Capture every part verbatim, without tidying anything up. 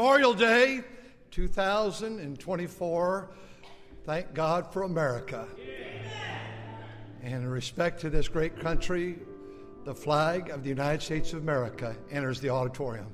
Memorial Day two thousand twenty-four. Thank God for America. And in respect to this great country, the flag of the United States of America enters the auditorium.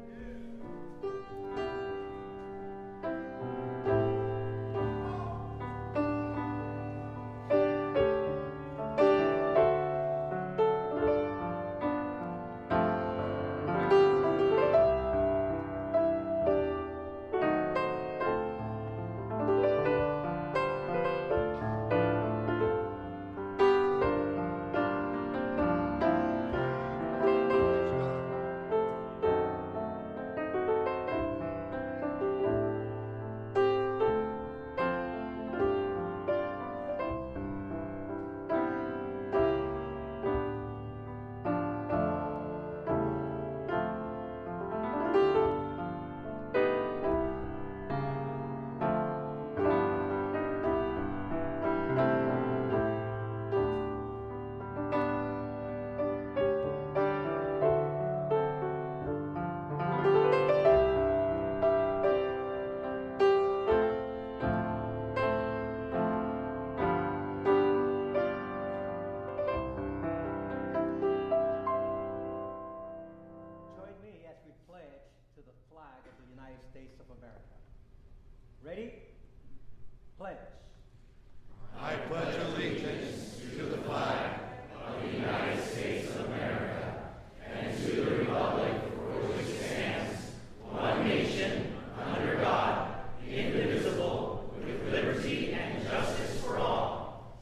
Ready? Pledge. I pledge allegiance to the flag of the United States of America and to the republic for which it stands, one nation, under God, indivisible, with liberty and justice for all.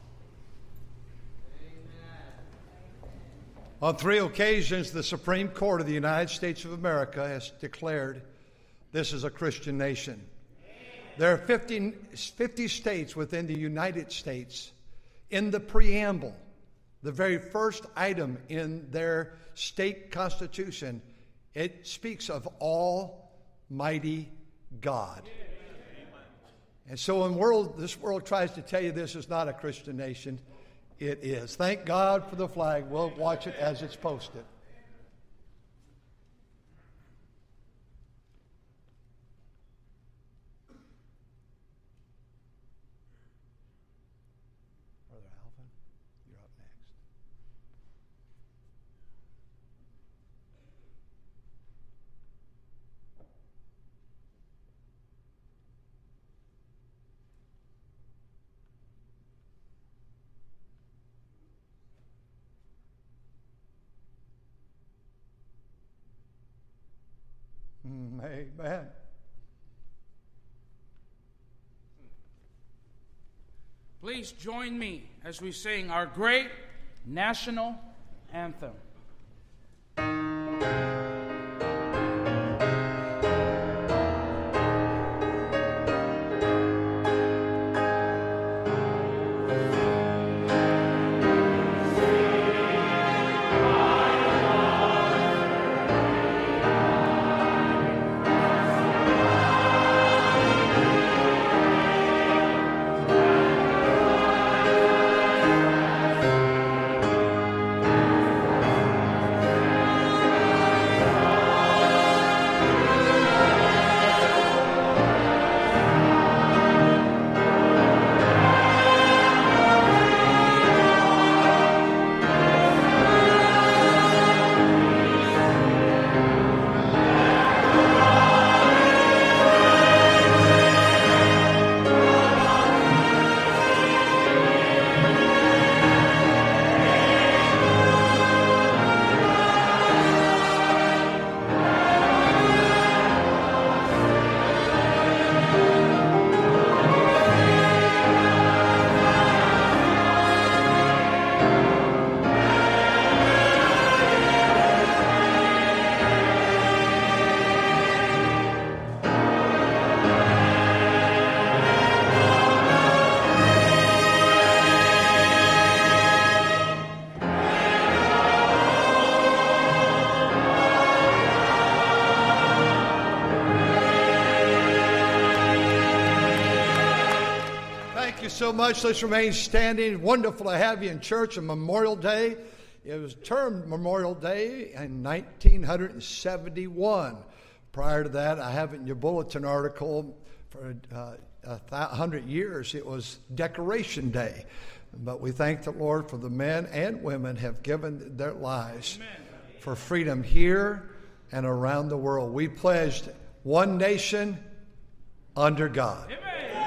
On three occasions, the Supreme Court of the United States of America has declared this is a Christian nation. There are fifty, fifty states within the United States. In the preamble, the very first item in their state constitution, it speaks of Almighty God. And so when world, this world tries to tell you this is not a Christian nation, it is. Thank God for the flag. We'll watch it as it's posted. Amen. Please join me as we sing our great national anthem. So much. Let's remain standing. Wonderful to have you in church on Memorial Day. It was termed Memorial Day in nineteen seventy-one. prior to that, I have in your bulletin article for uh, a th- hundred years, it was Decoration Day. But we thank the Lord for the men and women have given their lives Amen. For freedom here and around the world. We pledged one nation under God. Amen.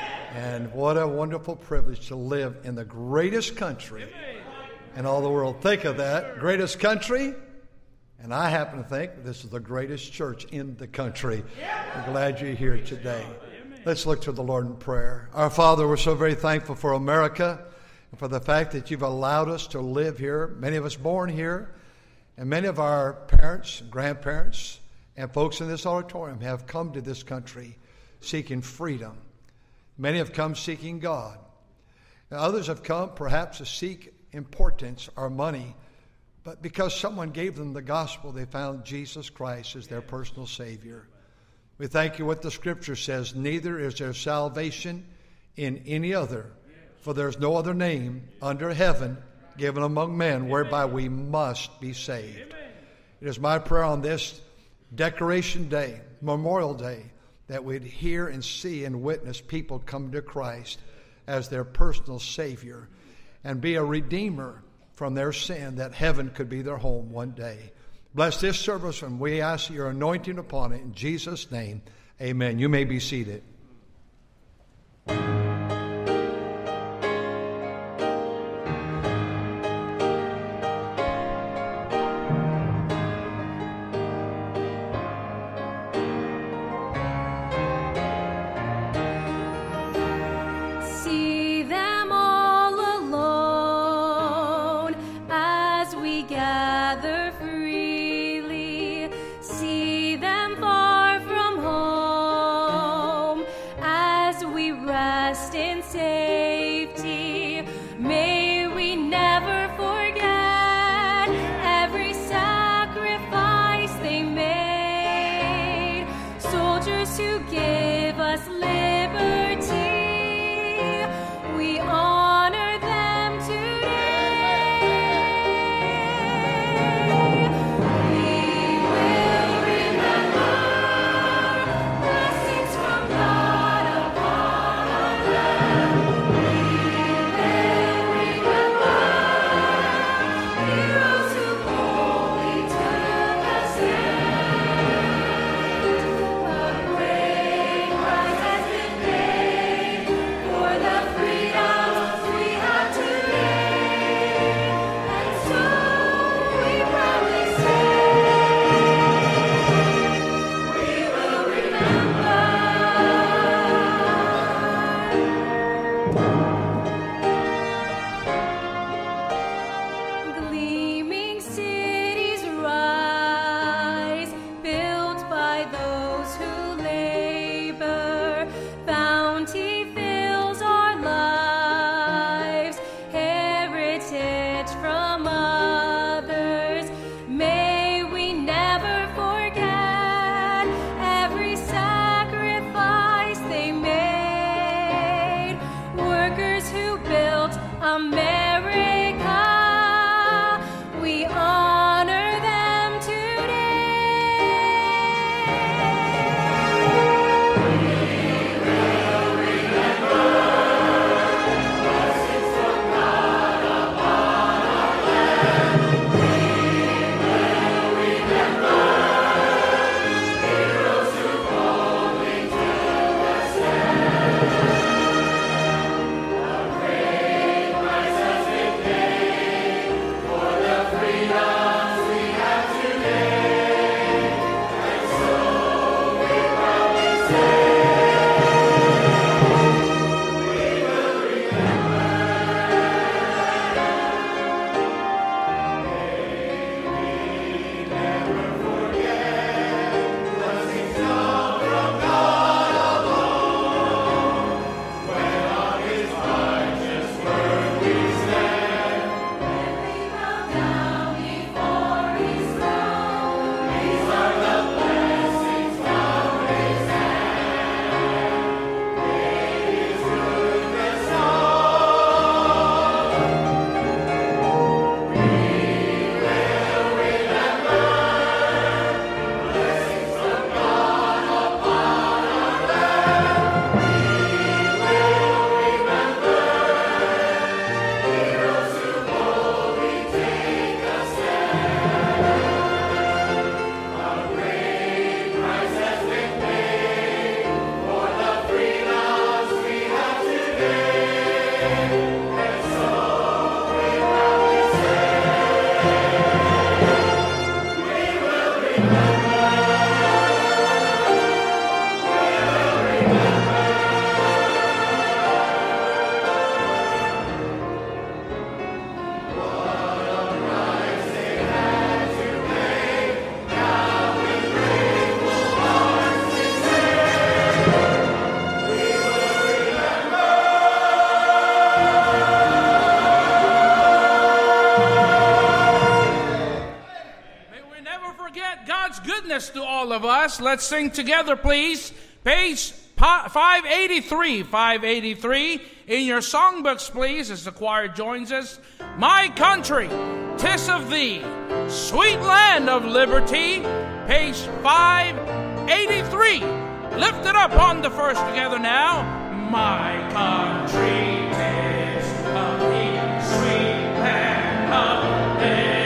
And what a wonderful privilege to live in the greatest country Amen. In all the world. Think of that, greatest country. And I happen to think this is the greatest church in the country. We're glad you're here today. Let's look to the Lord in prayer. Our Father, we're so very thankful for America and for the fact that you've allowed us to live here, many of us born here, and many of our parents and grandparents and folks in this auditorium have come to this country seeking freedom. Many have come seeking God. And others have come perhaps to seek importance or money, but because someone gave them the gospel, they found Jesus Christ as their personal Savior. We thank you what the Scripture says, neither is there salvation in any other, for there is no other name under heaven given among men whereby we must be saved. It is my prayer on this Decoration Day, Memorial Day, that we'd hear and see and witness people come to Christ as their personal Savior and be a redeemer from their sin, that heaven could be their home one day. Bless this service, and we ask your anointing upon it. In Jesus' name, amen. You may be seated. Praise of us. Let's sing together, please. Page five eighty-three, five eighty-three. In your songbooks, please, as the choir joins us. My country, 'tis of thee, sweet land of liberty. Page five eighty-three. Lift it up on the first together now. My country, 'tis of thee, sweet land of liberty.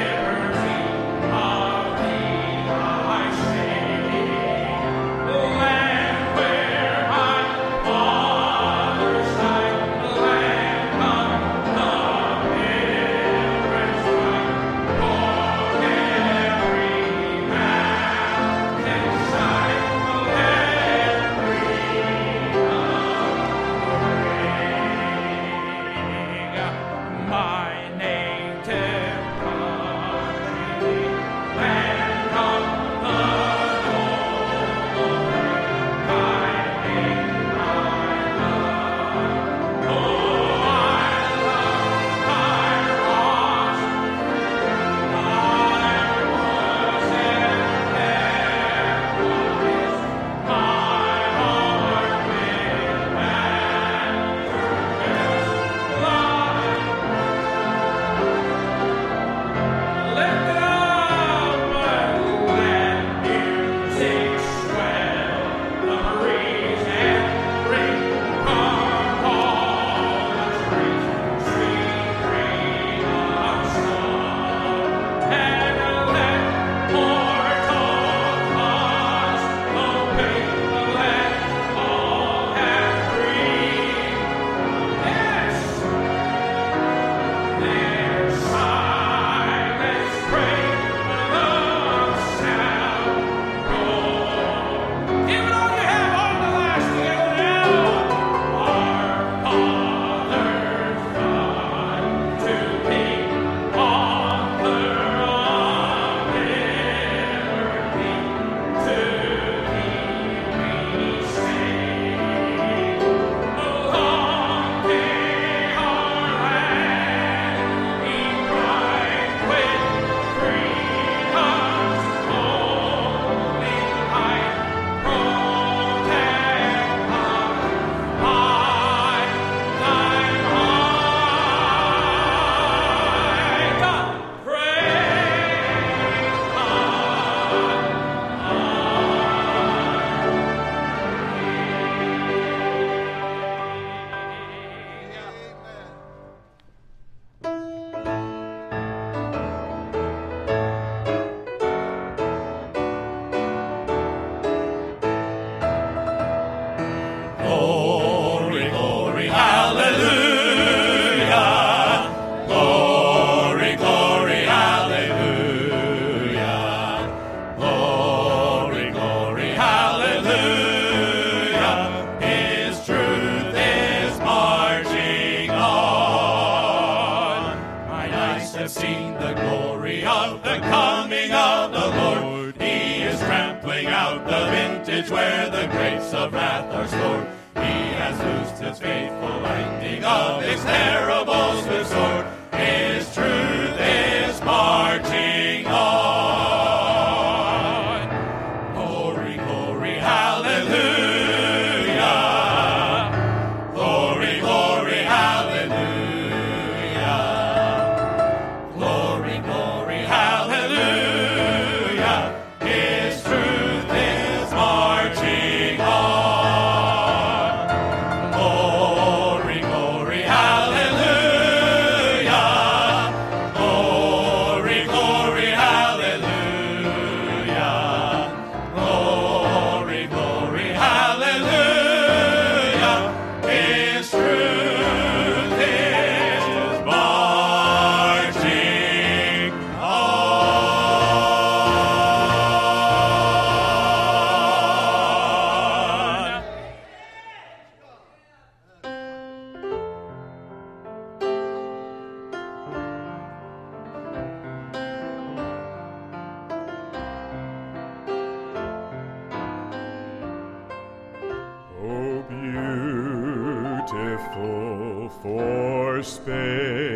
beautiful for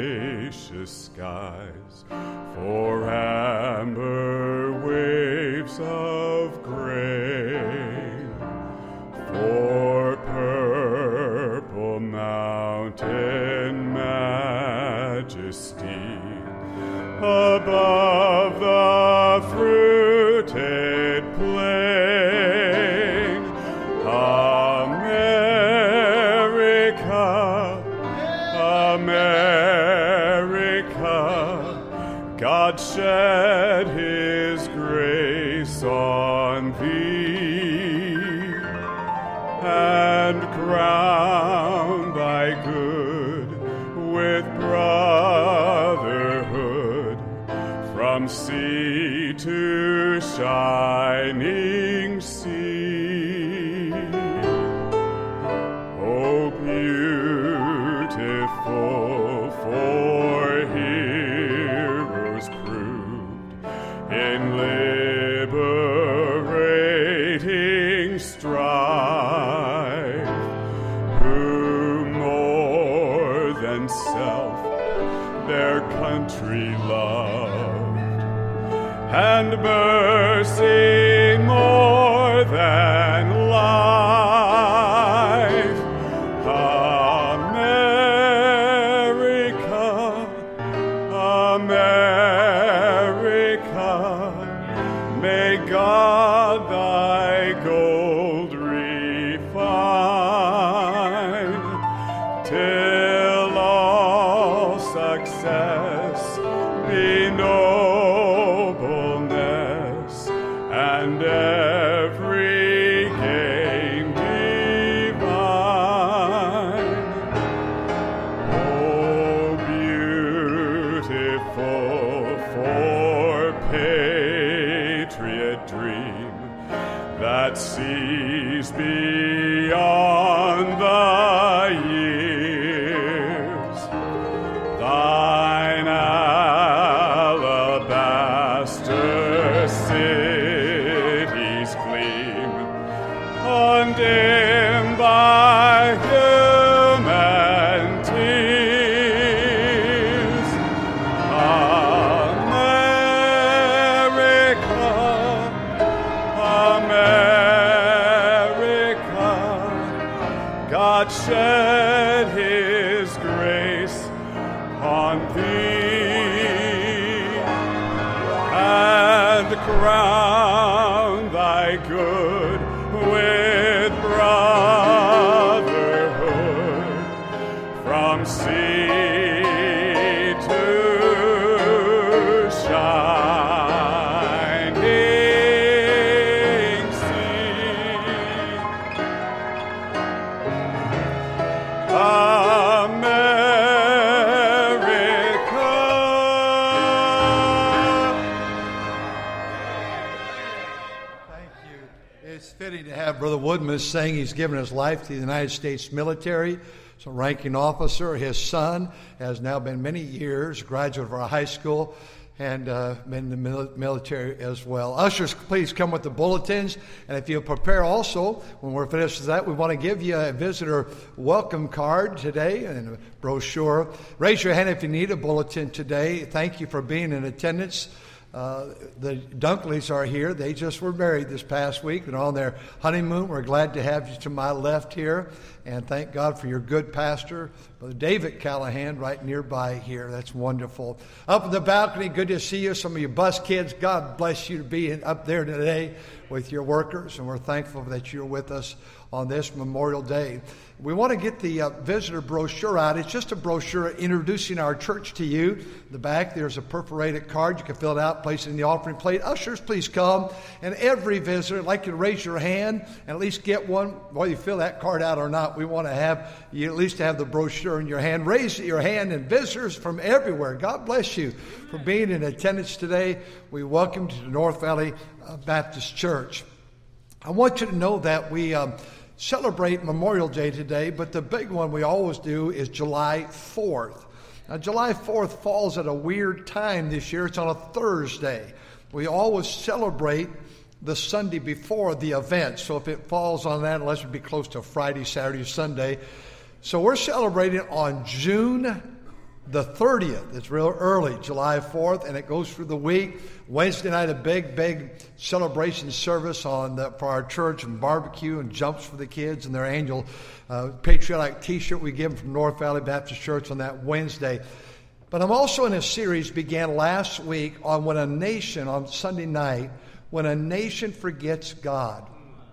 spacious skies, for amber waves sheaves of grain, for purple mountain majesty, above the fruited plain, America, America, God shed his grace on thee, and crown thy good with brotherhood, from sea to shining sea. Oh, beautiful for heroes proved in liberating strife, who more than self their country loved, and mercy more than life. America, America, may God thy gold refine, till all success be nobleness, and every gain divine. Oh, beautiful for patriot dream that sees beyond the years, thine alabaster cities gleam, undimmed by human tears. America, America, God shed his grace on thee, and crown thy good with brotherhood, from sea to shining sea. It's fitting to have Brother Woodman saying he's given his life to the United States military. He's a ranking officer. His son has now been many years, a graduate of our high school, and uh, been in the mil- military as well. Ushers, please come with the bulletins. And if you'll prepare also, when we're finished with that, we want to give you a visitor welcome card today and a brochure. Raise your hand if you need a bulletin today. Thank you for being in attendance. Uh, the Dunkleys are here. They just were married this past week and on their honeymoon. We're glad to have you to my left here. And thank God for your good pastor, Brother David Callahan, right nearby here. That's wonderful. Up in the balcony, good to see you. Some of you bus kids, God bless you to be in, up there today with your workers. And we're thankful that you're with us on this Memorial Day. We want to get the uh, visitor brochure out. It's just a brochure introducing our church to you. In the back, there's a perforated card. You can fill it out, place it in the offering plate. Ushers, please come. And every visitor, I'd like you to raise your hand and at least get one. Whether you fill that card out or not, we want to have you at least have the brochure in your hand. Raise your hand, and visitors from everywhere, God bless you for being in attendance today. We welcome you to the North Valley uh, Baptist Church. I want you to know that we um, celebrate Memorial Day today, but the big one we always do is July fourth. Now, July fourth falls at a weird time this year. It's on a Thursday. We always celebrate the Sunday before the event. So if it falls on that, unless it would be close to Friday, Saturday, Sunday. So we're celebrating on June The thirtieth, it's real early, July fourth, and it goes through the week. Wednesday night, a big, big celebration service on the, for our church, and barbecue and jumps for the kids, and their annual uh, patriotic T-shirt we give them from North Valley Baptist Church on that Wednesday. But I'm also in a series began last week on when a nation, on Sunday night, when a nation forgets God.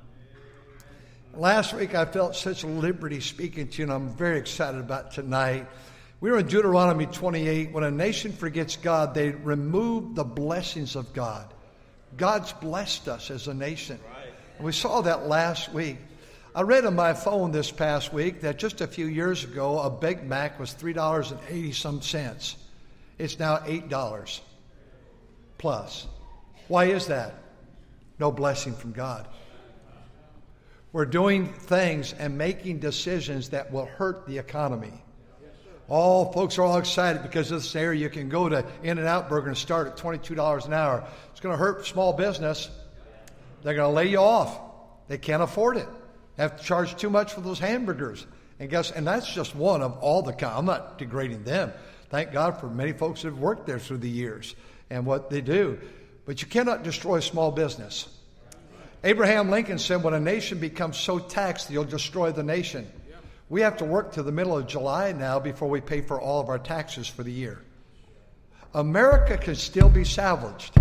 Last week I felt such liberty speaking to you, and I'm very excited about tonight. We were in Deuteronomy twenty-eight. When a nation forgets God, they remove the blessings of God. God's blessed us as a nation. And we saw that last week. I read on my phone this past week that just a few years ago, a Big Mac was three dollars and eighty some cents. It's now eight dollars plus. Why is that? No blessing from God. We're doing things and making decisions that will hurt the economy. All folks are all excited because of this area. You can go to In-N-Out Burger and start at twenty-two dollars an hour. It's going to hurt small business. They're going to lay you off. They can't afford it. They have to charge too much for those hamburgers. And guess, and that's just one of all the kind. I'm not degrading them. Thank God for many folks that have worked there through the years and what they do. But you cannot destroy small business. Abraham Lincoln said, when a nation becomes so taxed, you'll destroy the nation. We have to work to the middle of July now before we pay for all of our taxes for the year. America can still be salvaged.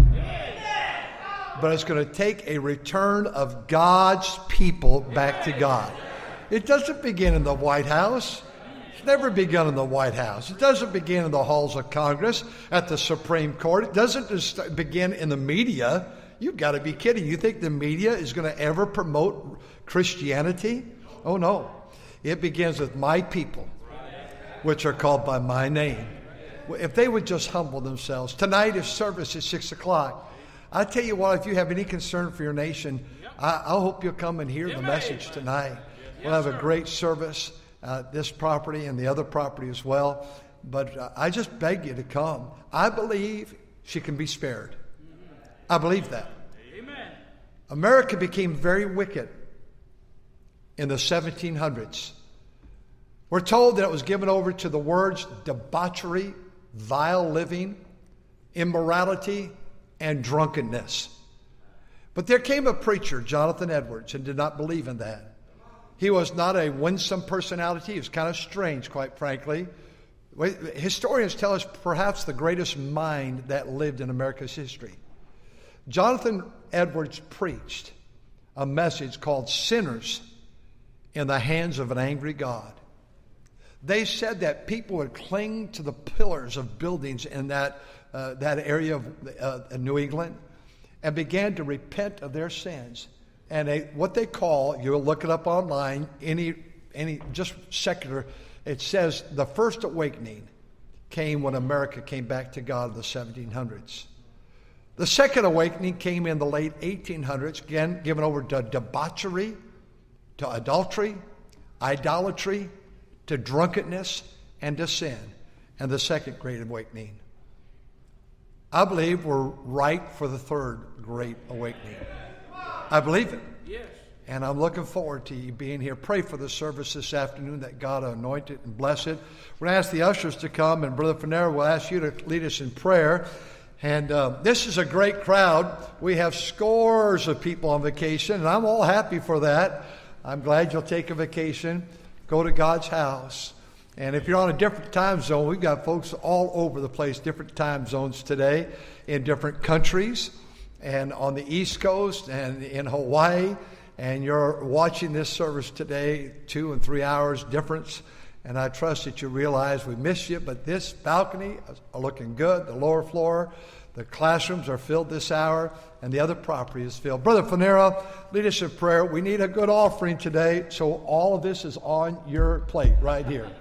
But it's going to take a return of God's people back to God. It doesn't begin in the White House. It's never begun in the White House. It doesn't begin in the halls of Congress, at the Supreme Court. It doesn't just begin in the media. You've got to be kidding. You think the media is going to ever promote Christianity? Oh, no. It begins with my people, which are called by my name. If they would just humble themselves. Tonight is service at six o'clock. I tell you what, if you have any concern for your nation, I, I hope you'll come and hear the message tonight. We'll have a great service at this property and the other property as well. But uh, I just beg you to come. I believe she can be spared. I believe that. Amen. America became very wicked in the seventeen hundreds. We're told that it was given over to the words debauchery, vile living, immorality, and drunkenness. But there came a preacher, Jonathan Edwards, and did not believe in that. He was not a winsome personality. He was kind of strange, quite frankly. Historians tell us perhaps the greatest mind that lived in America's history. Jonathan Edwards preached a message called Sinners in the Hands of an Angry God. They said that people would cling to the pillars of buildings in that, uh, that area of uh, New England and began to repent of their sins. And they, what they call, you'll look it up online, any, any just secular, it says the first awakening came when America came back to God in the seventeen hundreds. The second awakening came in the late eighteen hundreds, again given over to debauchery, to adultery, idolatry, to drunkenness, and to sin. And the second great awakening. I believe we're ripe for the third great awakening. I believe it. Yes. And I'm looking forward to you being here. Pray for the service this afternoon that God anoint it and bless it. We're going to ask the ushers to come, and Brother Fanera will ask you to lead us in prayer. And uh, this is a great crowd. We have scores of people on vacation, and I'm all happy for that. I'm glad you'll take a vacation, go to God's house. And if you're on a different time zone, we've got folks all over the place, different time zones today, in different countries, and on the East Coast and in Hawaii. And you're watching this service today, two and three hours difference. And I trust that you realize we miss you, but this balcony is looking good. The lower floor, the classrooms are filled this hour, and the other property is filled. Brother Fanera, lead us in prayer. We need a good offering today, so all of this is on your plate right here.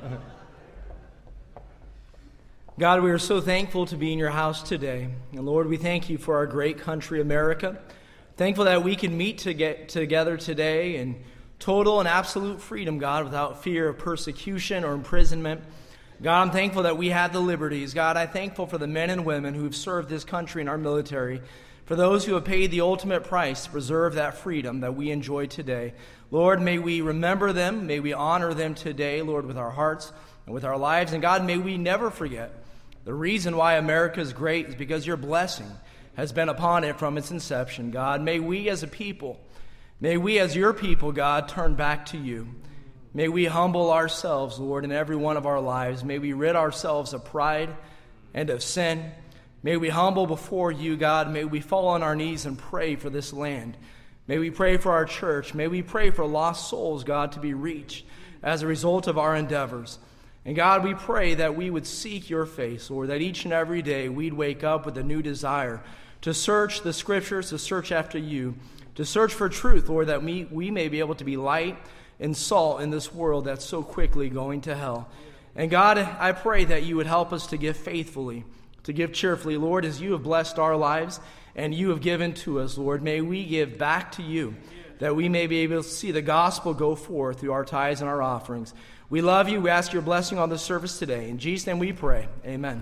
God, we are so thankful to be in your house today. And Lord, we thank you for our great country, America. Thankful that we can meet to get together today in total and absolute freedom, God, without fear of persecution or imprisonment. God, I'm thankful that we have the liberties. God, I'm thankful for the men and women who have served this country in our military. for those who have paid the ultimate price to preserve that freedom that we enjoy today. Lord, may we remember them. May we honor them today, Lord, with our hearts and with our lives. And God, may we never forget the reason why America is great is because your blessing has been upon it from its inception. God, may we as a people, may we as your people, God, turn back to you. May we humble ourselves, Lord, in every one of our lives. May we rid ourselves of pride and of sin. May we humble before you, God. May we fall on our knees and pray for this land. May we pray for our church. May we pray for lost souls, God, to be reached as a result of our endeavors. And God, we pray that we would seek your face, Lord, that each and every day we'd wake up with a new desire to search the Scriptures, to search after you, to search for truth, Lord, that we, we may be able to be light and salt in this world that's so quickly going to hell. And God, I pray that you would help us to give faithfully, to give cheerfully, Lord, as you have blessed our lives and you have given to us, Lord. May we give back to you, that we may be able to see the gospel go forth through our tithes and our offerings. We love you. We ask your blessing on this service today. In Jesus' name we pray. Amen.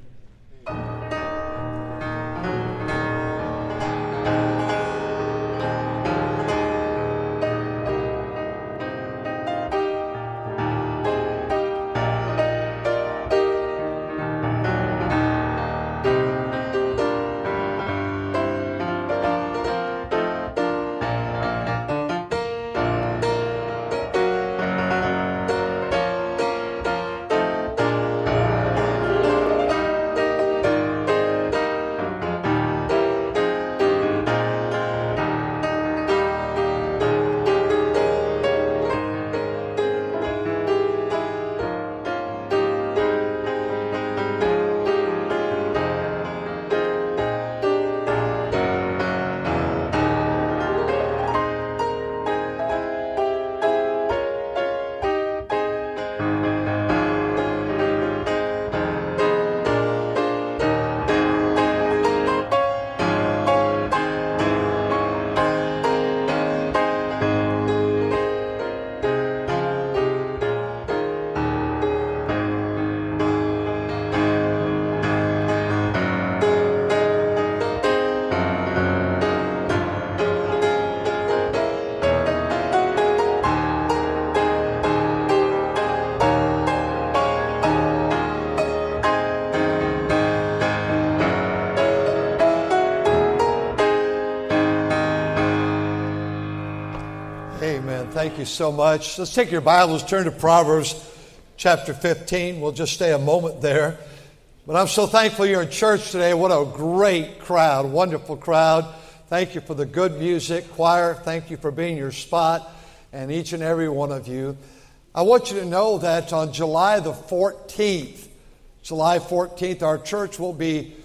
Thank you so much. Let's take your Bibles, turn to Proverbs chapter fifteen. We'll just stay a moment there. But I'm so thankful you're in church today. What a great crowd, wonderful crowd. Thank you for the good music. Choir, thank you for being your spot, and each and every one of you. I want you to know that on July the fourteenth, July fourteenth, our church will be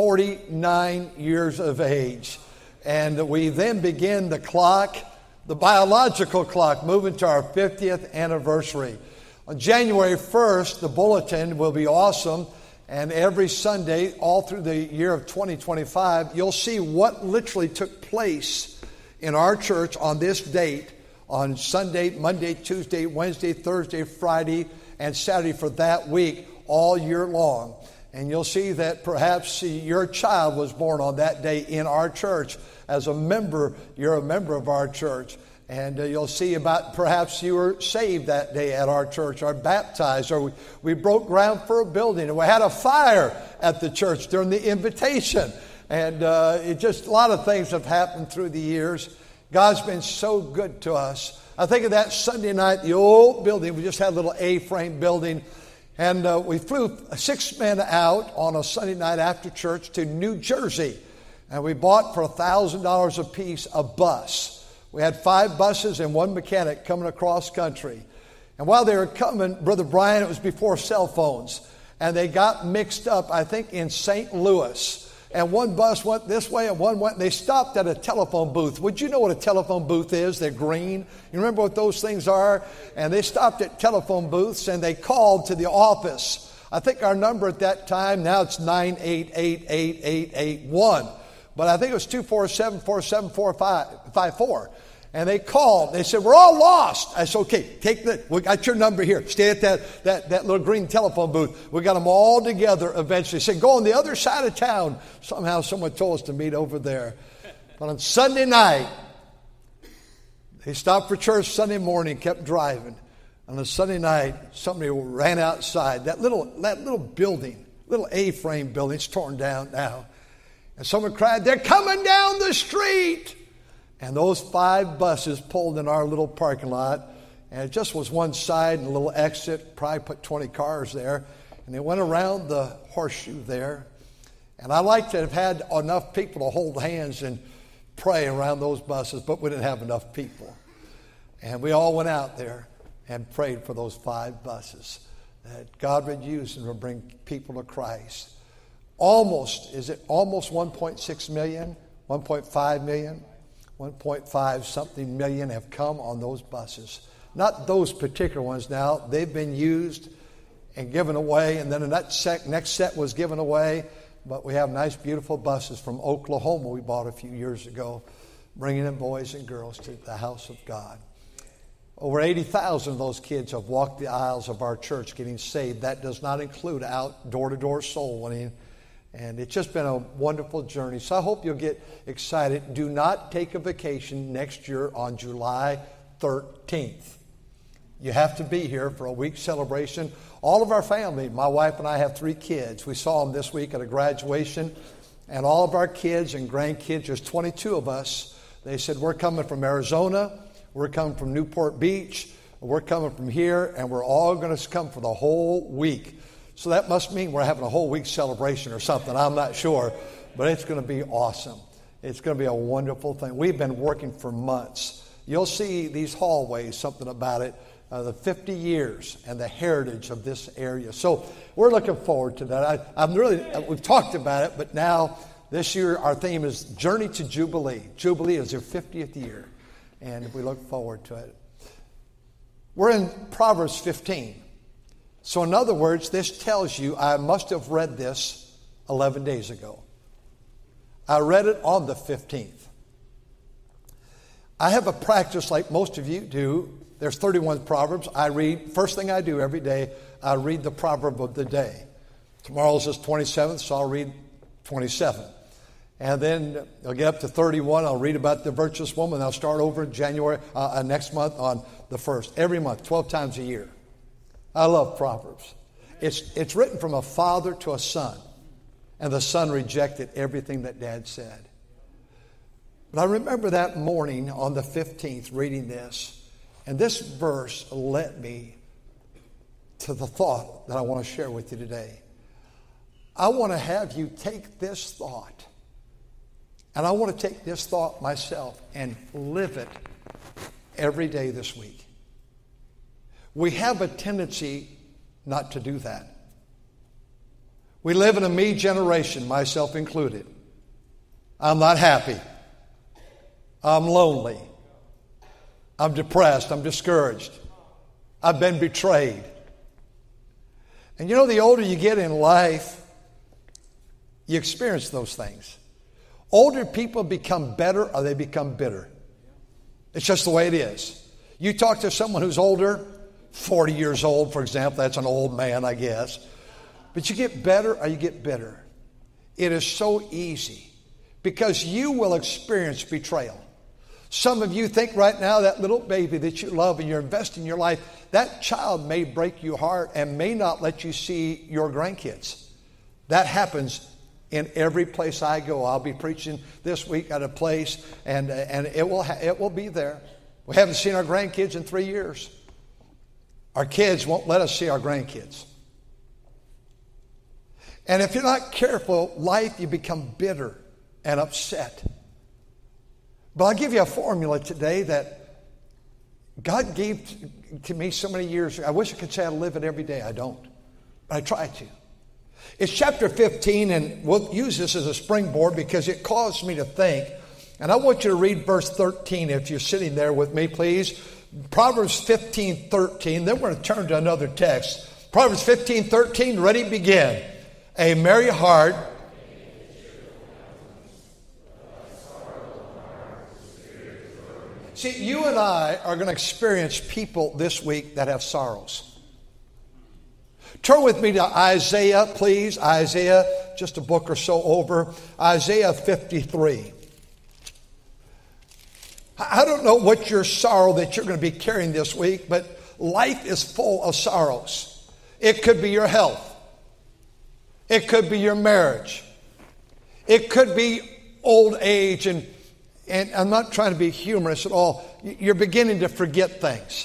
forty-nine years of age. And we then begin the clock, the biological clock, moving to our fiftieth anniversary. On January first, the bulletin will be awesome. And every Sunday, all through the year of twenty twenty-five, you'll see what literally took place in our church on this date, on Sunday, Monday, Tuesday, Wednesday, Thursday, Friday, and Saturday for that week, all year long. And you'll see that perhaps your child was born on that day in our church. As a member, you're a member of our church. And uh, you'll see about perhaps you were saved that day at our church, or baptized, or we, we broke ground for a building, and we had a fire at the church during the invitation. And uh, it just, a lot of things have happened through the years. God's been so good to us. I think of that Sunday night, the old building. We just had a little A-frame building. And uh, we flew six men out on a Sunday night after church to New Jersey. And we bought for one thousand dollars a piece a bus. We had five buses and one mechanic coming across country. And while they were coming, Brother Brian, it was before cell phones. And they got mixed up, I think, in Saint Louis. And one bus went this way and one went, and they stopped at a telephone booth. Would you know what a telephone booth is? They're green. You remember what those things are? And they stopped at telephone booths and they called to the office. I think our number at that time, now it's nine eight eight, eight eight eight one. But I think it was two four seven, four seven four five four. And they called. They said, we're all lost. I said, okay, take the, we got your number here. Stay at that, that, that little green telephone booth. We got them all together eventually. They said, go on the other side of town. Somehow someone told us to meet over there. But on Sunday night, they stopped for church Sunday morning, kept driving. On a Sunday night, somebody ran outside. That little, that little building, little A-frame building, it's torn down now. And someone cried, they're coming down the street. And those five buses pulled in our little parking lot. And it just was one side and a little exit. Probably put twenty cars there. And they went around the horseshoe there. And I like to have had enough people to hold hands and pray around those buses, but we didn't have enough people. And we all went out there and prayed for those five buses, that God would use them to bring people to Christ. Almost, is it almost one point six million, one point five million? one point five something million have come on those buses. Not those particular ones now. They've been used and given away, and then the next set, next set was given away. But we have nice, beautiful buses from Oklahoma we bought a few years ago, bringing in boys and girls to the house of God. Over eighty thousand of those kids have walked the aisles of our church getting saved. That does not include out door-to-door soul winning. And it's just been a wonderful journey. So I hope you'll get excited. Do not take a vacation next year on July thirteenth. You have to be here for a week celebration. All of our family, my wife and I have three kids. We saw them this week at a graduation. And all of our kids and grandkids, there's twenty-two of us. They said, we're coming from Arizona. We're coming from Newport Beach. We're coming from here. And we're all going to come for the whole week. So that must mean we're having a whole week celebration or something. I'm not sure. But it's going to be awesome. It's going to be a wonderful thing. We've been working for months. You'll see these hallways, something about it, uh, the fifty years and the heritage of this area. So we're looking forward to that. I, I'm really, we've talked about it, but now this year our theme is Journey to Jubilee. Jubilee is their fiftieth year, and we look forward to it. We're in Proverbs fifteen. So in other words, this tells you I must have read this eleven days ago. I read it on the fifteenth. I have a practice like most of you do. There's thirty-one Proverbs. I read, first thing I do every day, I read the proverb of the day. Tomorrow's the twenty-seventh, so I'll read twenty-seven. And then I'll get up to thirty-one. I'll read about the virtuous woman. I'll start over in January, uh, next month on the first. Every month, twelve times a year. I love Proverbs. It's, it's written from a father to a son. And the son rejected everything that dad said. But I remember that morning on the fifteenth reading this. And this verse led me to the thought that I want to share with you today. I want to have you take this thought. And I want to take this thought myself and live it every day this week. We have a tendency not to do that. We live in a me generation, myself included. I'm not happy. I'm lonely. I'm depressed. I'm discouraged. I've been betrayed. And you know, the older you get in life, you experience those things. Older people become better or they become bitter. It's just the way it is. You talk to someone who's older, forty years old, for example. That's an old man, I guess. But you get better or you get bitter. It is so easy because you will experience betrayal. Some of you think right now that little baby that you love and you're investing your life, that child may break your heart and may not let you see your grandkids. That happens in every place I go. I'll be preaching this week at a place, and, and it will ha- it will be there. We haven't seen our grandkids in three years. Our kids won't let us see our grandkids. And if you're not careful, life, you become bitter and upset. But I'll give you a formula today that God gave to me so many years ago. I wish I could say I live it every day. I don't. But I try to. It's chapter fifteen, and we'll use this as a springboard because it caused me to think. And I want you to read verse thirteen if you're sitting there with me, please. Proverbs fifteen thirteen. Then we're going to turn to another text. Proverbs fifteen thirteen, ready, begin. A merry heart See, you and I are going to experience people this week that have sorrows. Turn with me to Isaiah, please. Isaiah, just a book or so over. Isaiah fifty-three. I don't know what your sorrow that you're going to be carrying this week, but life is full of sorrows. It could be your health. It could be your marriage. It could be old age. And, and I'm not trying to be humorous at all. You're beginning to forget things.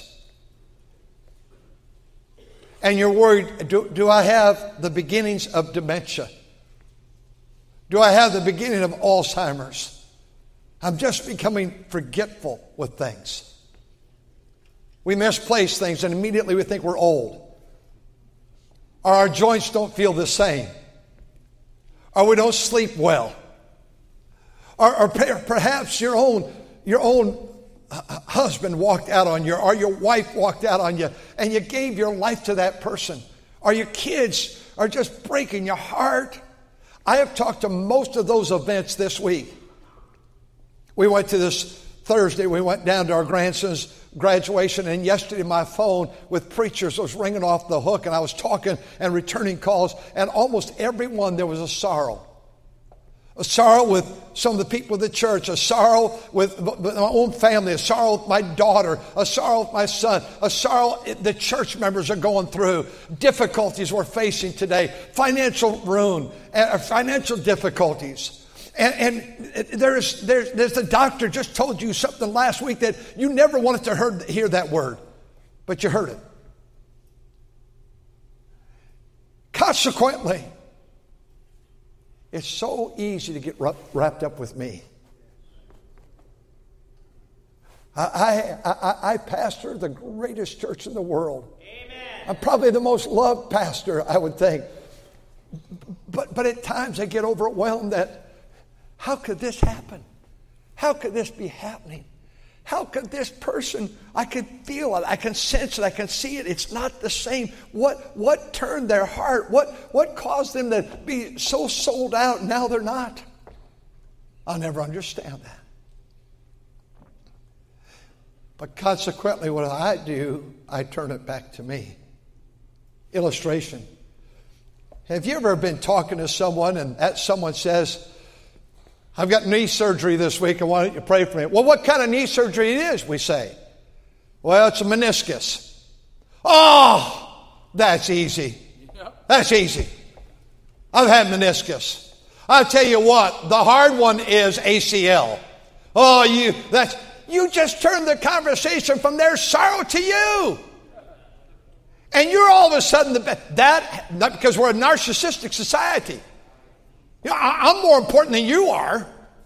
And you're worried, do, do I have the beginnings of dementia? Do I have the beginning of Alzheimer's? I'm just becoming forgetful with things. We misplace things and immediately we think we're old. Or our joints don't feel the same. Or we don't sleep well. Or, or perhaps your own, your own husband walked out on you, or your wife walked out on you, and you gave your life to that person. Or your kids are just breaking your heart. I have talked to most of those events this week. We went to this Thursday, we went down to our grandson's graduation, and yesterday my phone with preachers was ringing off the hook, and I was talking and returning calls, and almost every one there was a sorrow. A sorrow with some of the people of the church, a sorrow with my own family, a sorrow with my daughter, a sorrow with my son, a sorrow the church members are going through, difficulties we're facing today, financial ruin, uh, financial difficulties. And, and there's, there's, there's the doctor just told you something last week that you never wanted to hear, hear that word, but you heard it. Consequently, it's so easy to get wrapped up with me. I, I, I, I pastor the greatest church in the world. Amen. I'm probably the most loved pastor, I would think. But, but at times I get overwhelmed that how could this happen? How could this be happening? How could this person, I can feel it, I can sense it, I can see it, it's not the same. What what turned their heart? What, what caused them to be so sold out and now they're not? I'll never understand that. But consequently, what I do, I turn it back to me. Illustration. Have you ever been talking to someone and that someone says, I've got knee surgery this week, and why don't you pray for me? Well, what kind of knee surgery it is, we say? Well, it's a meniscus. Oh, that's easy. That's easy. I've had meniscus. I'll tell you what, the hard one is A C L. Oh, you that's you just turned the conversation from their sorrow to you. And you're all of a sudden, the that, not because we're a narcissistic society. You know, I'm more important than you are.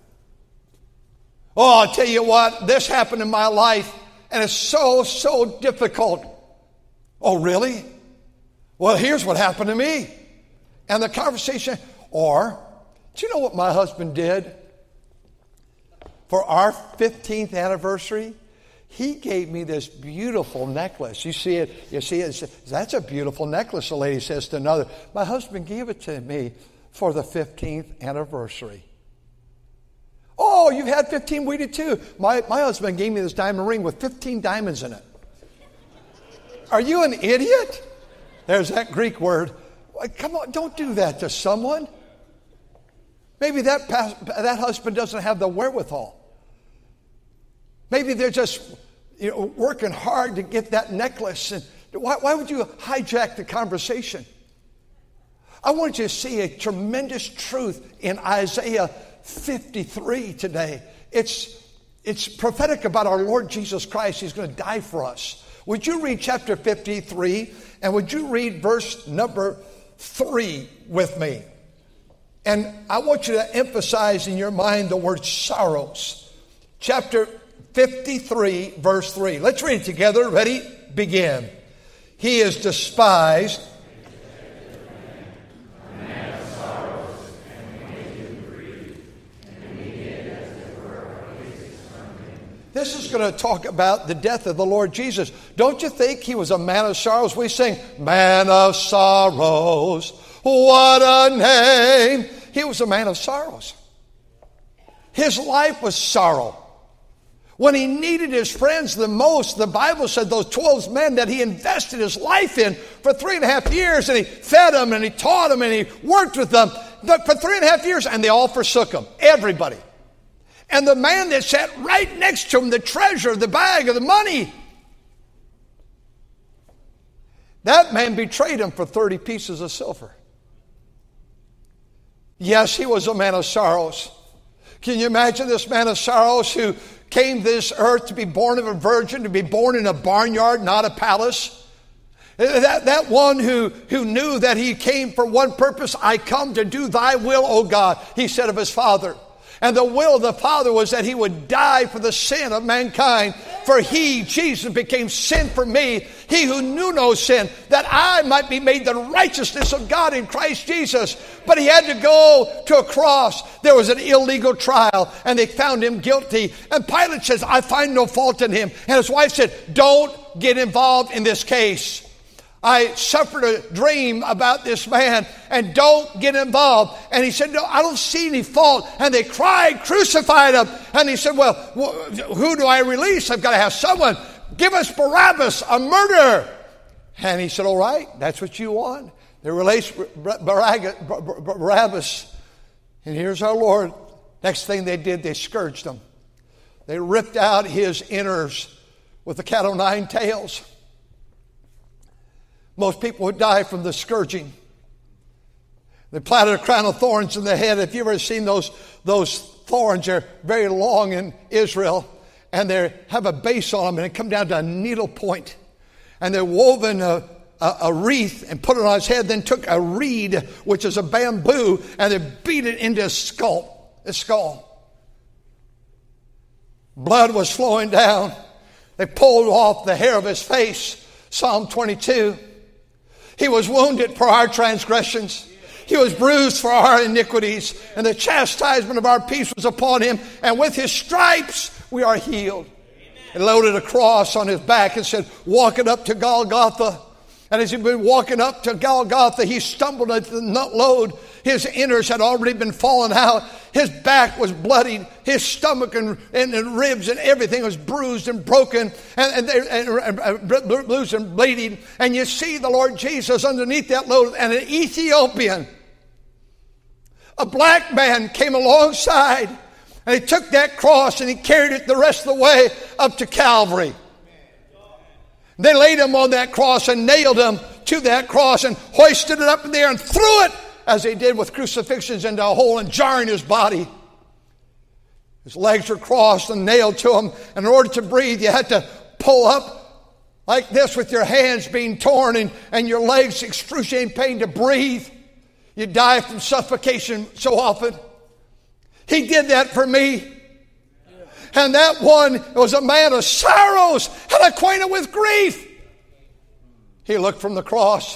Oh, I'll tell you what, this happened in my life, and it's so, so difficult. Oh, really? Well, here's what happened to me. And the conversation, or, do you know what my husband did? For our fifteenth anniversary, he gave me this beautiful necklace. You see it? You see it? That's a beautiful necklace, the lady says to another. My husband gave it to me for the fifteenth anniversary. Oh, you've had fifteen, we did too. My, my husband gave me this diamond ring with fifteen diamonds in it. Are you an idiot? There's that Greek word. Come on, don't do that to someone. Maybe that, that husband doesn't have the wherewithal. Maybe they're just you know, working hard to get that necklace. And why, why would you hijack the conversation? I want you to see a tremendous truth in Isaiah fifty-three today. It's, it's prophetic about our Lord Jesus Christ. He's going to die for us. Would you read chapter fifty-three, and would you read verse number three with me? And I want you to emphasize in your mind the word sorrows. Chapter fifty-three, verse three. Let's read it together. Ready? Begin. He is despised. This is going to talk about the death of the Lord Jesus. Don't you think he was a man of sorrows? We sing, man of sorrows, what a name. He was a man of sorrows. His life was sorrow. When he needed his friends the most, the Bible said those twelve men that he invested his life in for three and a half years, and he fed them and he taught them and he worked with them for three and a half years, and they all forsook him. Everybody. And the man that sat right next to him, the treasure, the bag of the money, that man betrayed him for thirty pieces of silver. Yes, he was a man of sorrows. Can you imagine this man of sorrows who came to this earth to be born of a virgin, to be born in a barnyard, not a palace? That, that one who, who knew that he came for one purpose. I come to do thy will, O God, he said of his Father. And the will of the Father was that he would die for the sin of mankind. For he, Jesus, became sin for me, he who knew no sin, that I might be made the righteousness of God in Christ Jesus. But he had to go to a cross. There was an illegal trial, and they found him guilty. And Pilate says, I find no fault in him. And his wife said, don't get involved in this case. I suffered a dream about this man, and don't get involved. And he said, no, I don't see any fault. And they cried, crucified him. And he said, well, who do I release? I've got to have someone. Give us Barabbas, a murderer. And he said, all right, that's what you want. They released Barabbas. And here's our Lord. Next thing they did, they scourged him. They ripped out his innards with the cat o' nine tails. Most people would die from the scourging. They planted a crown of thorns in the head. If you've ever seen those, those thorns, they're very long in Israel, and they have a base on them, and they come down to a needle point. And they're woven a, a, a wreath and put it on his head, then took a reed, which is a bamboo, and they beat it into his skull. His skull. Blood was flowing down. They pulled off the hair of his face. Psalm twenty-two. He was wounded for our transgressions. He was bruised for our iniquities. And the chastisement of our peace was upon him. And with his stripes we are healed. He loaded a cross on his back and said, walk it up to Golgotha. And as he'd been walking up to Golgotha, he stumbled at the load. His innards had already been fallen out. His back was bloodied. His stomach and, and, and ribs and everything was bruised and broken and, and, and, and bruised and bleeding. And you see the Lord Jesus underneath that load, and an Ethiopian, a black man, came alongside, and he took that cross and he carried it the rest of the way up to Calvary. They laid him on that cross and nailed him to that cross and hoisted it up in the air and threw it, as they did with crucifixions, into a hole and jarring his body. His legs were crossed and nailed to him. And in order to breathe, you had to pull up like this with your hands being torn and, and your legs excruciating pain to breathe. You die from suffocation so often. He did that for me. And that one was a man of sorrows and acquainted with grief. He looked from the cross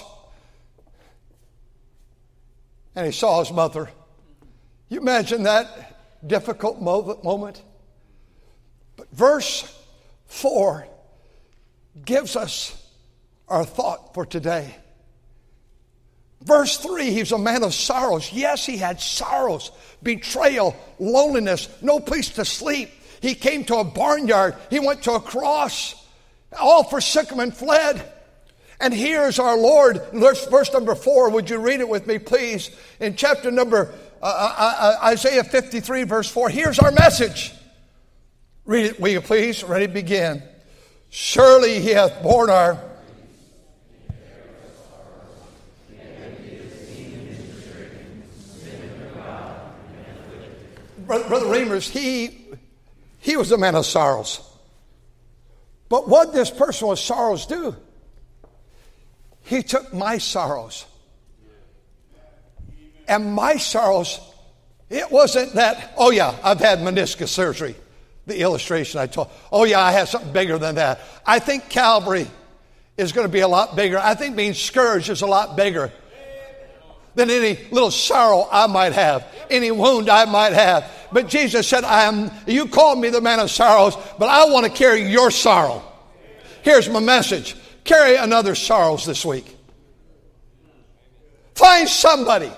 and he saw his mother. You imagine that difficult moment? But verse four gives us our thought for today. Verse three, he was a man of sorrows. Yes, he had sorrows, betrayal, loneliness, no place to sleep. He came to a barnyard. He went to a cross. All forsook him and fled. And here's our Lord. Verse number four. Would you read it with me, please? In chapter number, uh, uh, Isaiah fifty-three, verse four. Here's our message. Read it, will you please? Ready, begin. Surely he hath borne our... Brother, Brother Reimers, he... He was a man of sorrows. But what did this person with sorrows do? He took my sorrows. And my sorrows, it wasn't that, oh yeah, I've had meniscus surgery. The illustration I told. Oh yeah, I have something bigger than that. I think Calvary is going to be a lot bigger. I think being scourged is a lot bigger than any little sorrow I might have, any wound I might have. But Jesus said, I am, you called me the man of sorrows, but I want to carry your sorrow. Here's my message. Carry another sorrows this week. Find somebody.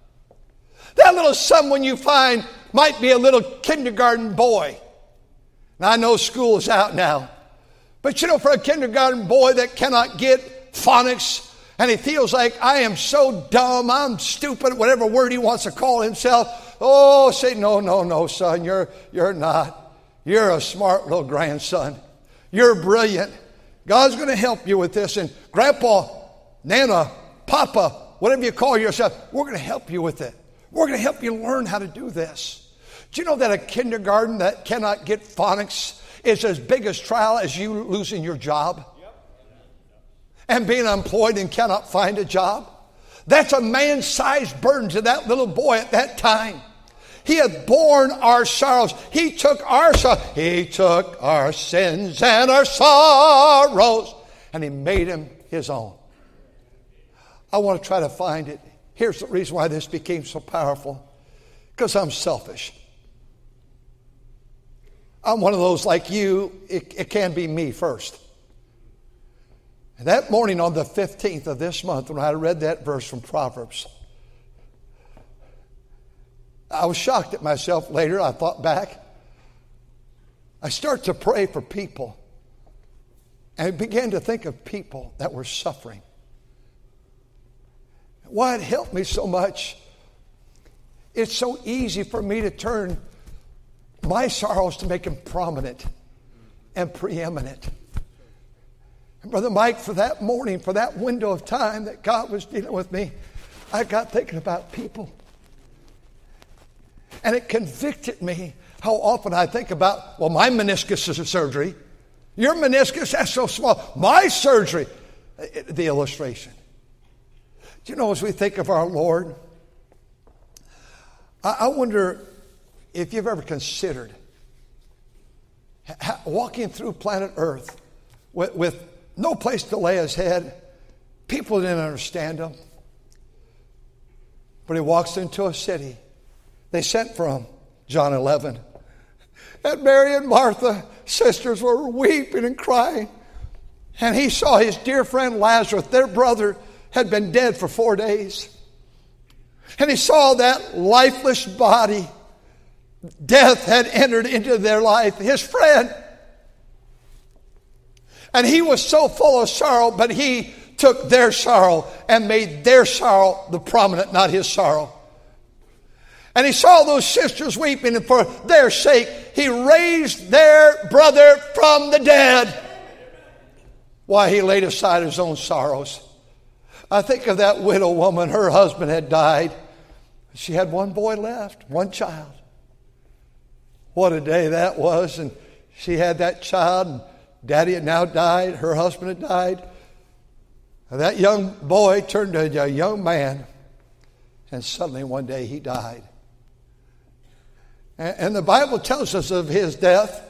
That little someone you find might be a little kindergarten boy Now, I know school is out now. But you know, for a kindergarten boy that cannot get phonics, and he feels like, I am so dumb, I'm stupid, whatever word he wants to call himself. Oh, say, no, no, no, son, you're, you're not. You're a smart little grandson. You're brilliant. God's going to help you with this. And Grandpa, Nana, Papa, whatever you call yourself, we're going to help you with it. We're going to help you learn how to do this. Do you know that a kindergarten that cannot get phonics is as big a trial as you losing your job? And being unemployed and cannot find a job? That's a man-sized burden to that little boy at that time. He had borne our sorrows. He took our sorrows. He took our sins and our sorrows, and he made them his own. I want to try to find it. Here's the reason why this became so powerful. Because I'm selfish. I'm one of those like you. It, it can be me first. And that morning on the fifteenth of this month, when I read that verse from Proverbs, I was shocked at myself later. I thought back. I started to pray for people. And I began to think of people that were suffering. Why it helped me so much. It's so easy for me to turn my sorrows to make them prominent and preeminent. And Brother Mike, for that morning, for that window of time that God was dealing with me, I got thinking about people. And it convicted me how often I think about, well, my meniscus is a surgery. Your meniscus, that's so small. My surgery, the illustration. Do you know, as we think of our Lord, I wonder if you've ever considered walking through planet Earth with, with no place to lay his head. People didn't understand him. But he walks into a city. They sent for him, John eleven. And Mary and Martha, sisters, were weeping and crying. And he saw his dear friend Lazarus, their brother, had been dead for four days. And he saw that lifeless body. Death had entered into their life. His friend. And he was so full of sorrow, but he took their sorrow and made their sorrow the prominent, not his sorrow. And he saw those sisters weeping, and for their sake, he raised their brother from the dead. Why, he laid aside his own sorrows. I think of that widow woman. Her husband had died. She had one boy left, one child. What a day that was. And she had that child, and Daddy had now died. Her husband had died. And that young boy turned to a young man, and suddenly one day he died. And the Bible tells us of his death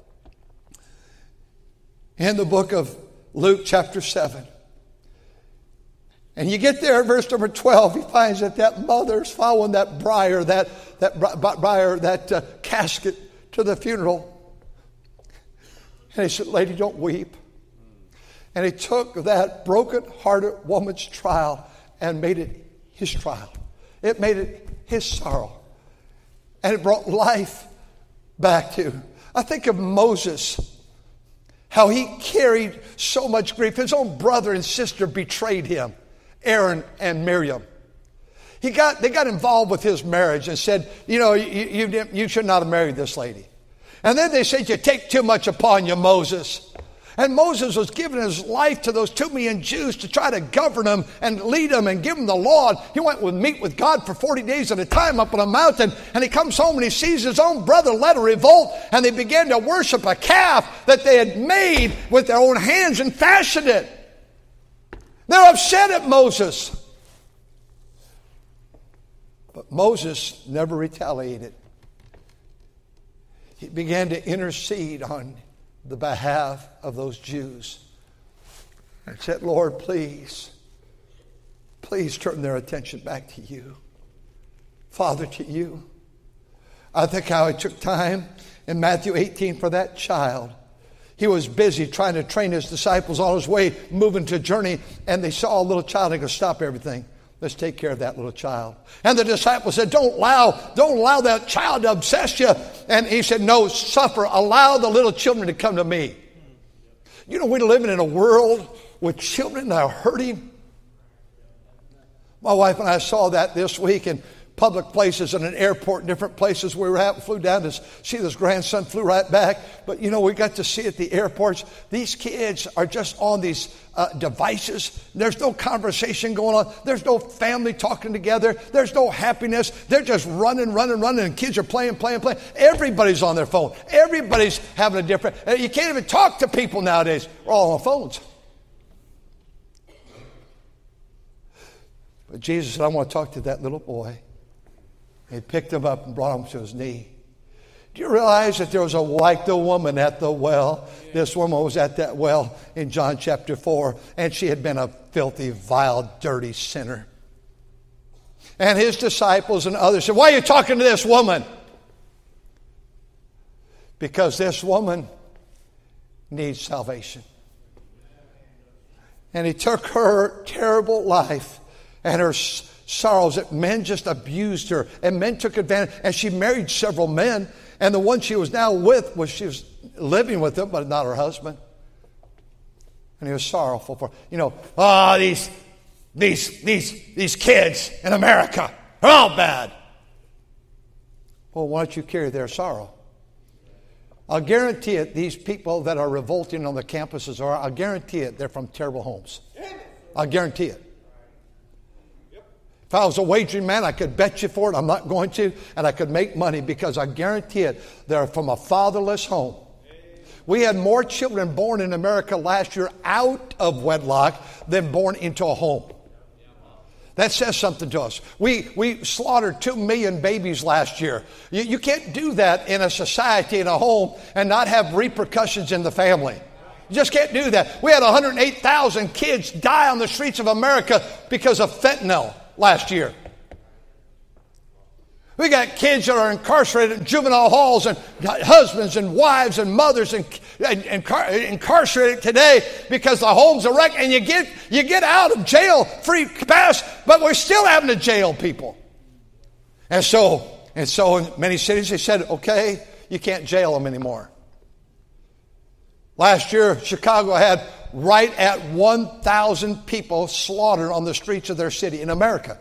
in the book of Luke chapter seven. And you get there at verse number twelve, he finds that that mother's following that briar, that, that briar, that uh, casket to the funeral. And he said, lady, don't weep. And he took that broken-hearted woman's trial and made it his trial. It made it his sorrow. And it brought life back to. I think of Moses, how he carried so much grief. His own brother and sister betrayed him, Aaron and Miriam. He got, they got involved with his marriage and said, you know, you, you, you should not have married this lady. And then they said, you take too much upon you, Moses. And Moses was giving his life to those two million Jews to try to govern them and lead them and give them the law. He went to meet with God for forty days at a time up on a mountain. And he comes home and he sees his own brother led a revolt. And they began to worship a calf that they had made with their own hands and fashioned it. They're upset at Moses. But Moses never retaliated. He began to intercede on the behalf of those Jews. And said, Lord, please, please turn their attention back to you. Father, to you. I think how he took time in Matthew eighteen for that child. He was busy trying to train his disciples on his way, moving to a journey, and they saw a little child and they could stop everything. Let's take care of that little child. And the disciples said, don't allow, don't allow that child to obsess you. And he said, no, suffer. Allow the little children to come to me. You know, we're living in a world with children that are hurting. My wife and I saw that this week in public places, in an airport, different places we were at. Flew down to see this grandson, flew right back. But, you know, we got to see at the airports, these kids are just on these uh, devices. There's no conversation going on. There's no family talking together. There's no happiness. They're just running, running, running, and kids are playing, playing, playing. Everybody's on their phone. Everybody's having a different... You can't even talk to people nowadays. We're all on phones. But Jesus said, I want to talk to that little boy. He picked him up and brought him to his knee. Do you realize that there was a like the woman at the well? This woman was at that well in John chapter four, and she had been a filthy, vile, dirty sinner. And his disciples and others said, why are you talking to this woman? Because this woman needs salvation. And he took her terrible life and her sorrows that men just abused her and men took advantage. And she married several men. And the one she was now with was she was living with him, but not her husband. And he was sorrowful for, you know, ah, oh, these, these, these, these kids in America are all bad. Well, why don't you carry their sorrow? I'll guarantee it, these people that are revolting on the campuses are, I'll guarantee it, they're from terrible homes. I'll guarantee it. If I was a wagering man, I could bet you for it. I'm not going to. And I could make money because I guarantee it, they're from a fatherless home. We had more children born in America last year out of wedlock than born into a home. That says something to us. We we slaughtered two million babies last year. You, you can't do that in a society, in a home, and not have repercussions in the family. You just can't do that. We had one hundred eight thousand kids die on the streets of America because of fentanyl last year. We got kids that are incarcerated in juvenile halls, and husbands and wives and mothers and, and, and incarcerated today because the home's a wreck, and you get you get out of jail free pass, but we're still having to jail people. And so, and so in many cities they said, okay, you can't jail them anymore. Last year, Chicago had right at one thousand people slaughtered on the streets of their city in America.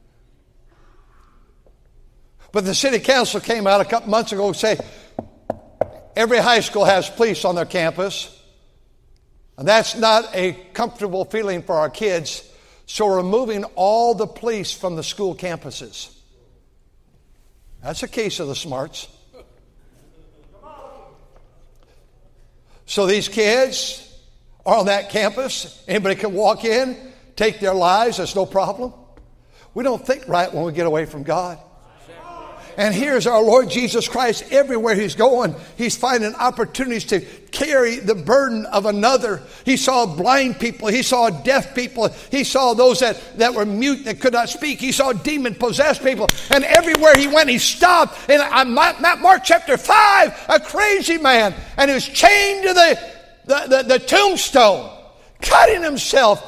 But the city council came out a couple months ago and said, every high school has police on their campus. And that's not a comfortable feeling for our kids. So we're removing all the police from the school campuses. That's a case of the smarts. So these kids are on that campus. Anybody can walk in, take their lives. There's no problem. We don't think right when we get away from God. And here's our Lord Jesus Christ. Everywhere he's going, he's finding opportunities to carry the burden of another. He saw blind people. He saw deaf people. He saw those that, that were mute, that could not speak. He saw demon-possessed people. And everywhere he went, he stopped. And Mark chapter five, a crazy man. And he was chained to the, the, the, the tombstone, cutting himself.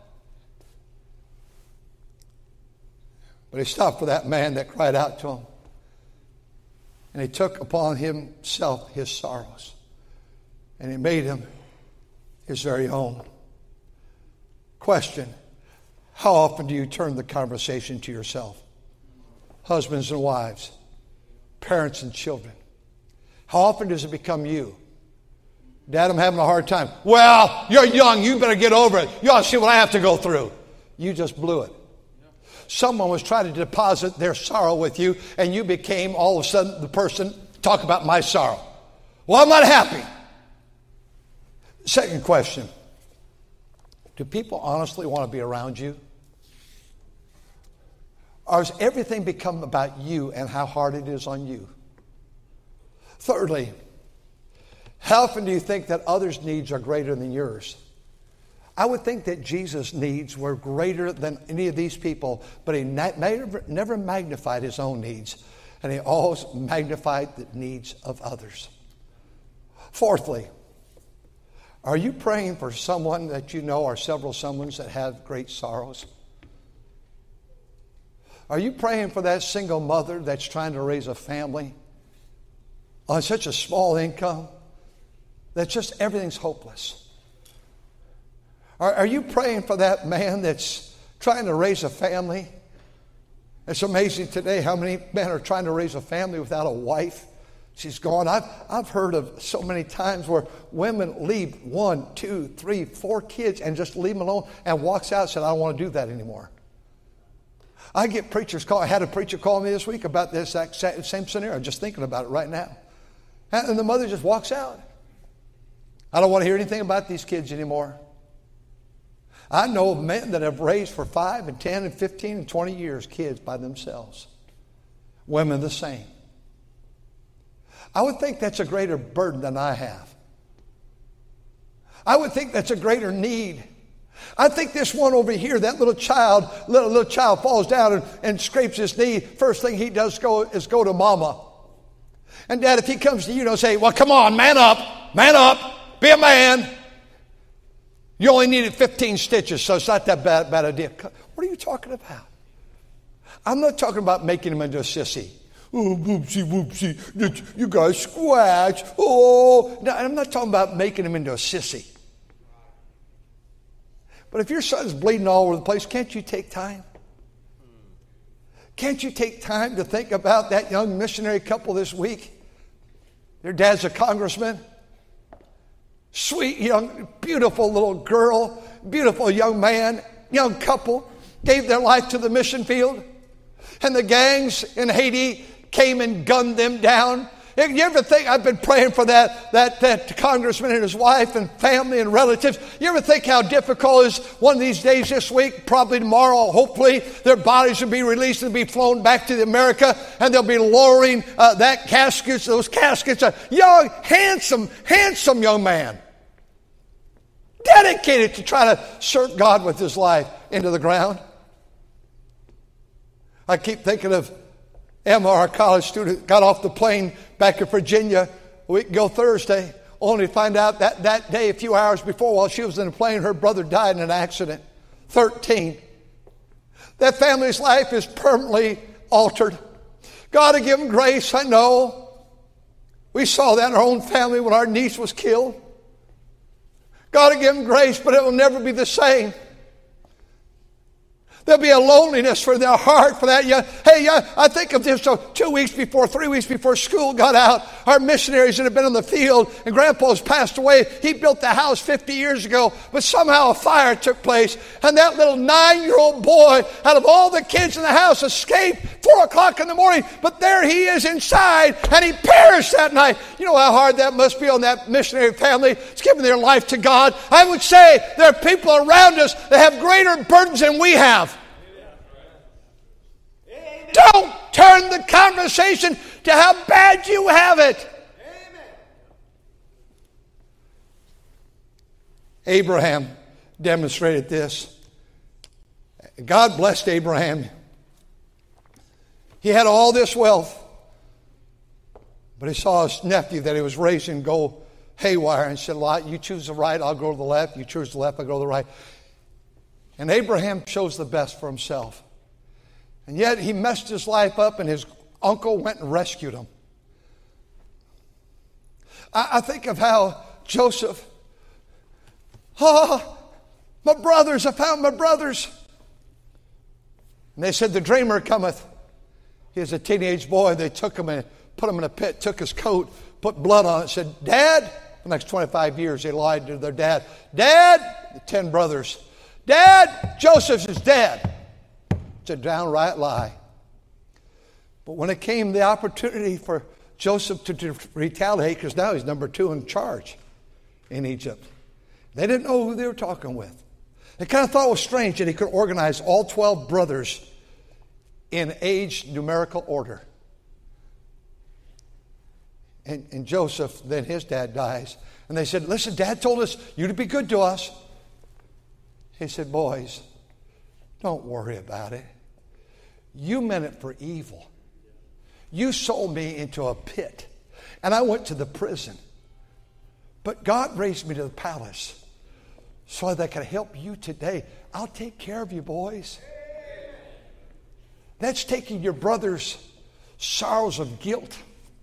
But he stopped for that man that cried out to him. And he took upon himself his sorrows. And he made him his very own. Question: how often do you turn the conversation to yourself? Husbands and wives, parents and children. How often does it become you? Dad, I'm having a hard time. Well, you're young. You better get over it. You ought to see what I have to go through. You just blew it. Someone was trying to deposit their sorrow with you, and you became all of a sudden the person, talk about my sorrow. Well, I'm not happy. Second question: do people honestly want to be around you? Or has everything become about you and how hard it is on you? Thirdly, how often do you think that others' needs are greater than yours? I would think that Jesus' needs were greater than any of these people, but he never, never magnified his own needs, and he always magnified the needs of others. Fourthly, are you praying for someone that you know or several someones that have great sorrows? Are you praying for that single mother that's trying to raise a family on such a small income that just everything's hopeless? Are, are you praying for that man that's trying to raise a family? It's amazing today how many men are trying to raise a family without a wife. She's gone. I've, I've heard of so many times where women leave one, two, three, four kids and just leave them alone and walks out and said, I don't want to do that anymore. I get preachers call. I had a preacher call me this week about this exact same scenario. Just thinking about it right now. And the mother just walks out. I don't want to hear anything about these kids anymore. I know of men that have raised for five and ten and fifteen and twenty years kids by themselves. Women the same. I would think that's a greater burden than I have. I would think that's a greater need. I think this one over here, that little child, little, little child falls down and, and scrapes his knee. First thing he does go, is go to mama. And Dad, if he comes to you and say, well, come on, man up, man up, be a man. You only needed fifteen stitches, so it's not that bad, bad idea. What are you talking about? I'm not talking about making him into a sissy. Oh, whoopsie, whoopsie, you guys scratch. Oh, no, I'm not talking about making him into a sissy. But if your son's bleeding all over the place, can't you take time? Can't you take time to think about that young missionary couple this week? Their dad's a congressman. Sweet, young, beautiful little girl, beautiful young man, young couple, gave their life to the mission field. And the gangs in Haiti came and gunned them down. You ever think, I've been praying for that, that, that congressman and his wife and family and relatives. You ever think how difficult it is one of these days this week, probably tomorrow, hopefully, their bodies will be released and be flown back to America, and they'll be lowering uh, that caskets, those caskets, a young, handsome, handsome young man, dedicated to try to serve God with his life into the ground. I keep thinking of Emma, our college student, got off the plane back in Virginia a week ago Thursday, only to find out that that day, a few hours before, while she was in the plane, her brother died in an accident. thirteen. That family's life is permanently altered. God to give them grace, I know. We saw that in our own family when our niece was killed. God to give them grace, but it will never be the same. There'll be a loneliness for their heart for that young. Hey, yeah, I think of this. So two weeks before, three weeks before school got out, our missionaries that have been in the field, and Grandpa's passed away. He built the house fifty years ago, but somehow a fire took place, and that little nine-year-old boy, out of all the kids in the house, escaped four o'clock in the morning. But there he is inside, and he perished that night. You know how hard that must be on that missionary family. It's giving their life to God. I would say there are people around us that have greater burdens than we have. Don't turn the conversation to how bad you have it. Amen. Abraham demonstrated this. God blessed Abraham. He had all this wealth, but he saw his nephew that he was raising go haywire and said, well, you choose the right, I'll go to the left. You choose the left, I'll go to the right. And Abraham chose the best for himself. And yet he messed his life up, and his uncle went and rescued him. I, I think of how Joseph, oh, my brothers, I found my brothers. And they said, the dreamer cometh. He was a teenage boy. They took him and put him in a pit, took his coat, put blood on it, said, Dad, for the next twenty-five years they lied to their dad. Dad, the ten brothers, Dad, Joseph is dead. It's a downright lie. But when it came the opportunity for Joseph to, to retaliate, because now he's number two in charge in Egypt, they didn't know who they were talking with. They kind of thought it was strange that he could organize all twelve brothers in age numerical order. And, and Joseph, then his dad dies. And they said, listen, Dad told us you to be good to us. He said, boys, don't worry about it. You meant it for evil. You sold me into a pit, and I went to the prison. But God raised me to the palace so that I could help you today. I'll take care of you, boys. That's taking your brother's sorrows of guilt.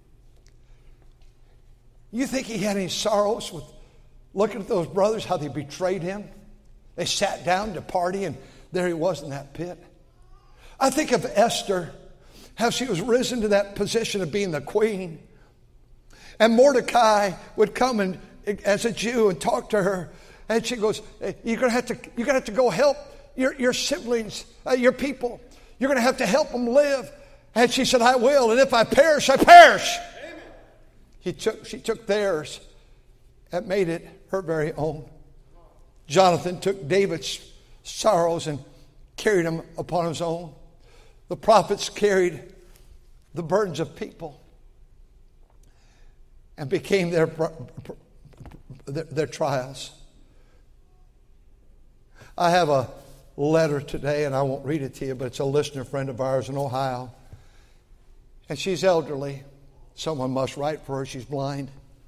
You think he had any sorrows with looking at those brothers, how they betrayed him? They sat down to party, and there he was in that pit. I think of Esther, how she was risen to that position of being the queen. And Mordecai would come and, as a Jew, and talk to her. And she goes, you're going to have to, you're going to have to go help your, your siblings, uh, your people. You're going to have to help them live. And she said, I will. And if I perish, I perish. Amen. He took, she took theirs and made it her very own. Jonathan took David's sorrows and carried them upon his own. The prophets carried the burdens of people and became their, their, their trials. I have a letter today, and I won't read it to you, but it's a listener friend of ours in Ohio. And she's elderly. Someone must write for her. She's blind.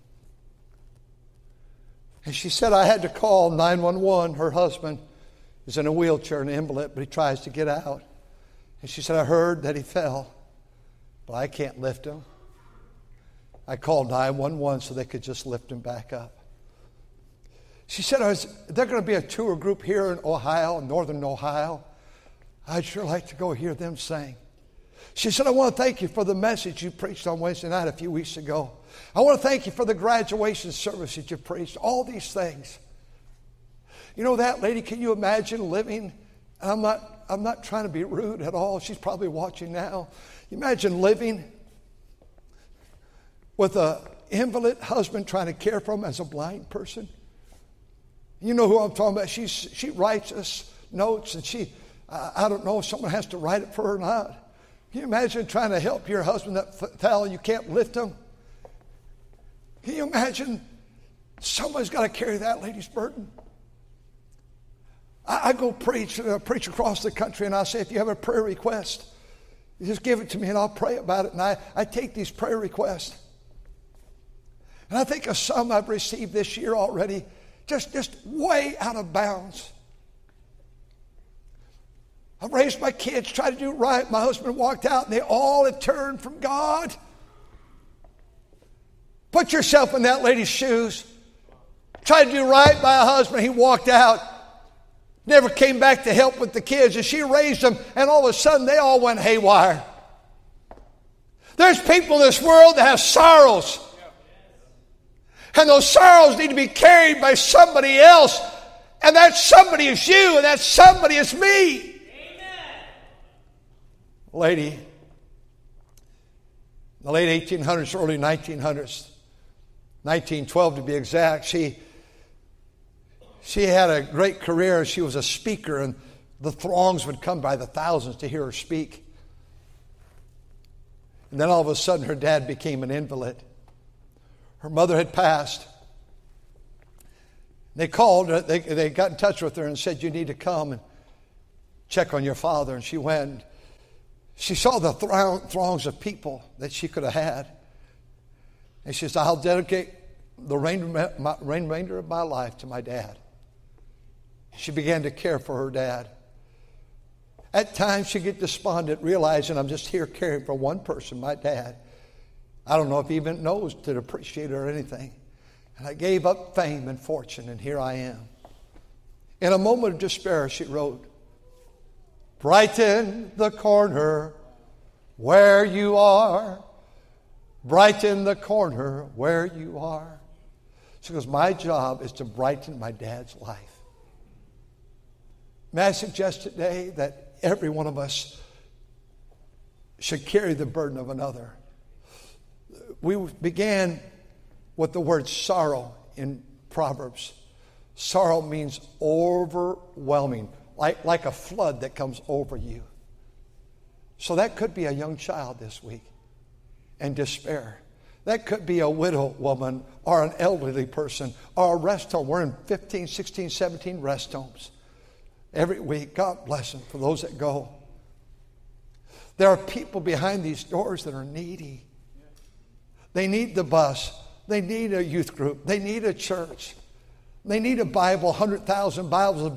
And she said, I had to call nine one one. Her husband is in a wheelchair, an invalid, but he tries to get out. And she said, I heard that he fell, but I can't lift him. I called nine one one so they could just lift him back up. She said, I was, they're going to be a tour group here in Ohio, northern Ohio. I'd sure like to go hear them sing. She said, I want to thank you for the message you preached on Wednesday night a few weeks ago. I want to thank you for the graduation service that you preached. All these things. You know that lady, can you imagine living, and I'm not, I'm not trying to be rude at all. She's probably watching now. Imagine living with an invalid husband trying to care for him as a blind person. You know who I'm talking about. She's, she writes us notes, and she, uh, I don't know if someone has to write it for her or not. Can you imagine trying to help your husband that fell and you can't lift him? Can you imagine somebody's got to carry that lady's burden? I, I go preach, uh, preach across the country, and I say, if you have a prayer request, you just give it to me and I'll pray about it. And I, I take these prayer requests. And I think of some I've received this year already, just, just way out of bounds. I've raised my kids, tried to do right. My husband walked out, and they all had turned from God. Put yourself in that lady's shoes. Tried to do right by a husband. He walked out. Never came back to help with the kids. And she raised them, and all of a sudden, they all went haywire. There's people in this world that have sorrows. And those sorrows need to be carried by somebody else. And that somebody is you, and that somebody is me. Lady, the late eighteen hundreds, early nineteen hundreds, nineteen twelve to be exact, she, she had a great career. She was a speaker, and the throngs would come by the thousands to hear her speak. And then all of a sudden, her dad became an invalid. Her mother had passed. They called, they, they got in touch with her and said, you need to come and check on your father. And she went. She saw the throngs of people that she could have had. And she said, I'll dedicate the remainder of my life to my dad. She began to care for her dad. At times she'd get despondent, realizing I'm just here caring for one person, my dad. I don't know if he even knows to appreciate it or anything. And I gave up fame and fortune, and here I am. In a moment of despair, she wrote, brighten the corner where you are. Brighten the corner where you are. She goes, my job is to brighten my dad's life. May I suggest today that every one of us should carry the burden of another. We began with the word sorrow in Proverbs. Sorrow means overwhelming. Like, like a flood that comes over you. So that could be a young child this week in despair. That could be a widow woman or an elderly person or a rest home. We're in fifteen, sixteen, seventeen rest homes every week. God bless them for those that go. There are people behind these doors that are needy. They need the bus. They need a youth group. They need a church. They need a Bible. one hundred thousand Bibles will be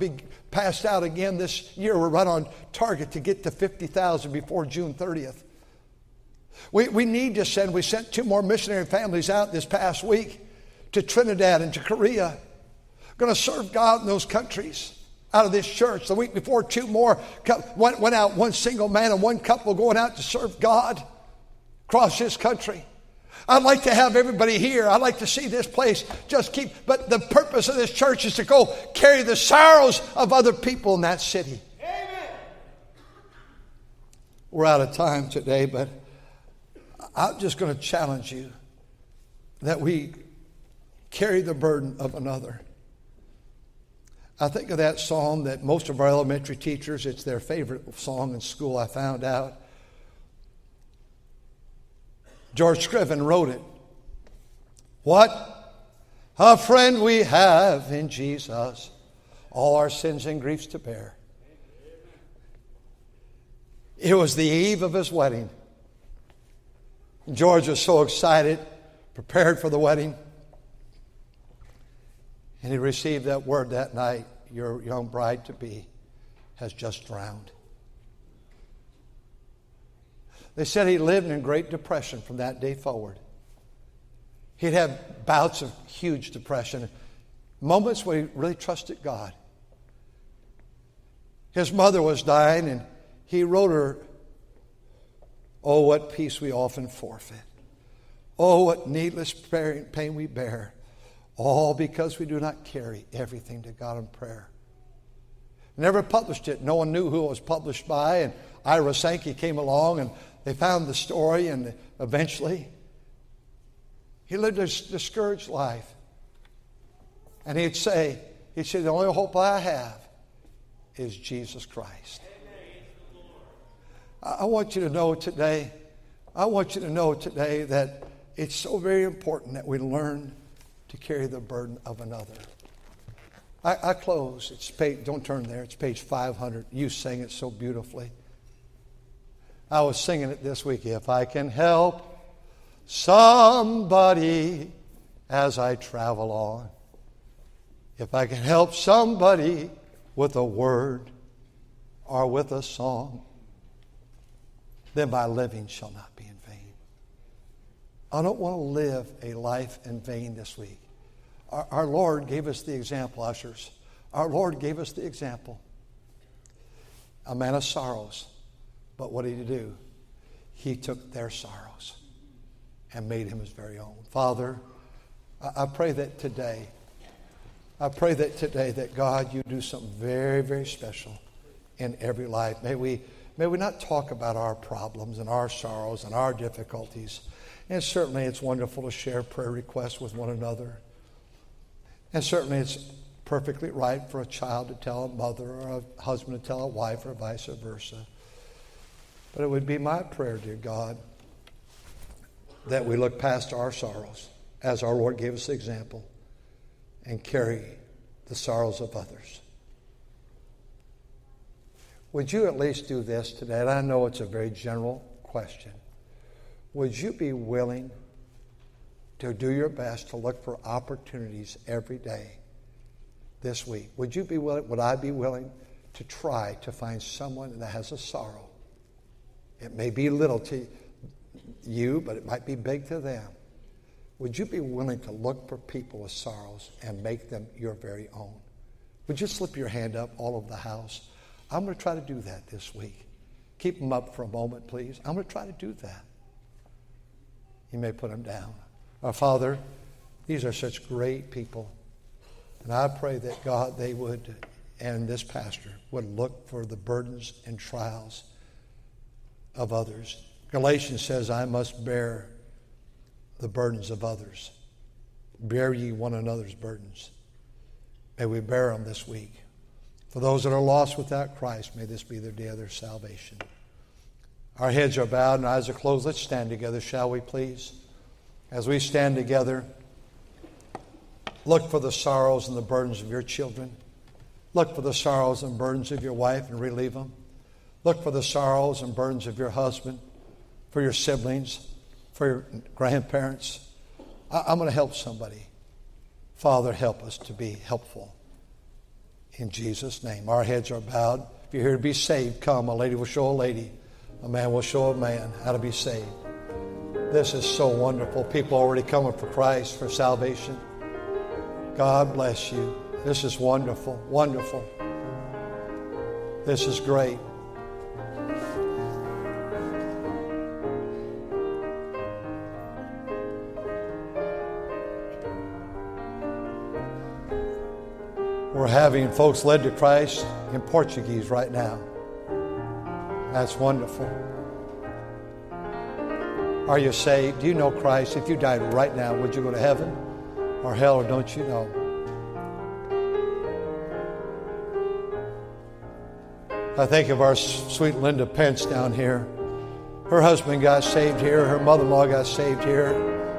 passed out again this year. We're right on target to get to fifty thousand before June thirtieth. We, we need to send, we sent two more missionary families out this past week to Trinidad and to Korea. Going to serve God in those countries out of this church. The week before, two more went, went out, one single man and one couple going out to serve God across this country. I'd like to have everybody here. I'd like to see this place just keep, but the purpose of this church is to go carry the sorrows of other people in that city. Amen. We're out of time today, but I'm just going to challenge you that we carry the burden of another. I think of that song that most of our elementary teachers, it's their favorite song in school, I found out. George Scriven wrote it. What a friend we have in Jesus, all our sins and griefs to bear. It was the eve of his wedding. George was so excited, prepared for the wedding. And he received that word that night, your young bride-to-be has just drowned. They said he lived in great depression from that day forward. He'd have bouts of huge depression, moments where he really trusted God. His mother was dying, and he wrote her, "Oh, what peace we often forfeit. Oh, what needless pain we bear. All because we do not carry everything to God in prayer." Never published it. No one knew who it was published by. And Ira Sankey came along and they found the story, and eventually he lived a discouraged life. And he'd say, he'd say, the only hope I have is Jesus Christ. I want you to know today, I want you to know today that it's so very important that we learn to carry the burden of another. I, I close. It's page, don't turn there. It's page five hundred. You sang it so beautifully. I was singing it this week. If I can help somebody as I travel on, if I can help somebody with a word or with a song, then my living shall not be in vain. I don't want to live a life in vain this week. Our, our Lord gave us the example, ushers. Our Lord gave us the example. A man of sorrows. But what did he do? He took their sorrows and made him his very own. Father, I, I pray that today, I pray that today that God, you do something very, very special in every life. May we May we not talk about our problems and our sorrows and our difficulties. And certainly it's wonderful to share prayer requests with one another. And certainly it's perfectly right for a child to tell a mother or a husband to tell a wife or vice versa. But it would be my prayer, dear God, that we look past our sorrows, as our Lord gave us the example, and carry the sorrows of others. Would you at least do this today? And I know it's a very general question. Would you be willing to do your best to look for opportunities every day this week? Would you be willing, would I be willing to try to find someone that has a sorrow? It may be little to you, but it might be big to them. Would you be willing to look for people with sorrows and make them your very own? Would you slip your hand up all over the house? I'm going to try to do that this week. Keep them up for a moment, please. I'm going to try to do that. You may put them down. Our Father, these are such great people. And I pray that God, they would, and this pastor, would look for the burdens and trials of others. Galatians says, I must bear the burdens of others. Bear ye one another's burdens. May we bear them this week. For those that are lost without Christ, may this be their day of their salvation. Our heads are bowed and eyes are closed. Let's stand together, shall we please? As we stand together, look for the sorrows and the burdens of your children. Look for the sorrows and burdens of your wife and relieve them. Look for the sorrows and burdens of your husband, for your siblings, for your grandparents. I'm going to help somebody. Father, help us to be helpful In Jesus' name. Our heads are bowed. If you're here to be saved, come. A lady will show a lady. A man will show a man how to be saved. This is so wonderful. People already coming for Christ, for salvation. God bless you. This is wonderful, wonderful. This is great. We're having folks led to Christ in Portuguese right now. That's wonderful. Are you saved? Do you know Christ? If you died right now, would you go to heaven or hell, or don't you know? I think of our sweet Linda Pence down here. Her husband got saved here. Her mother-in-law got saved here.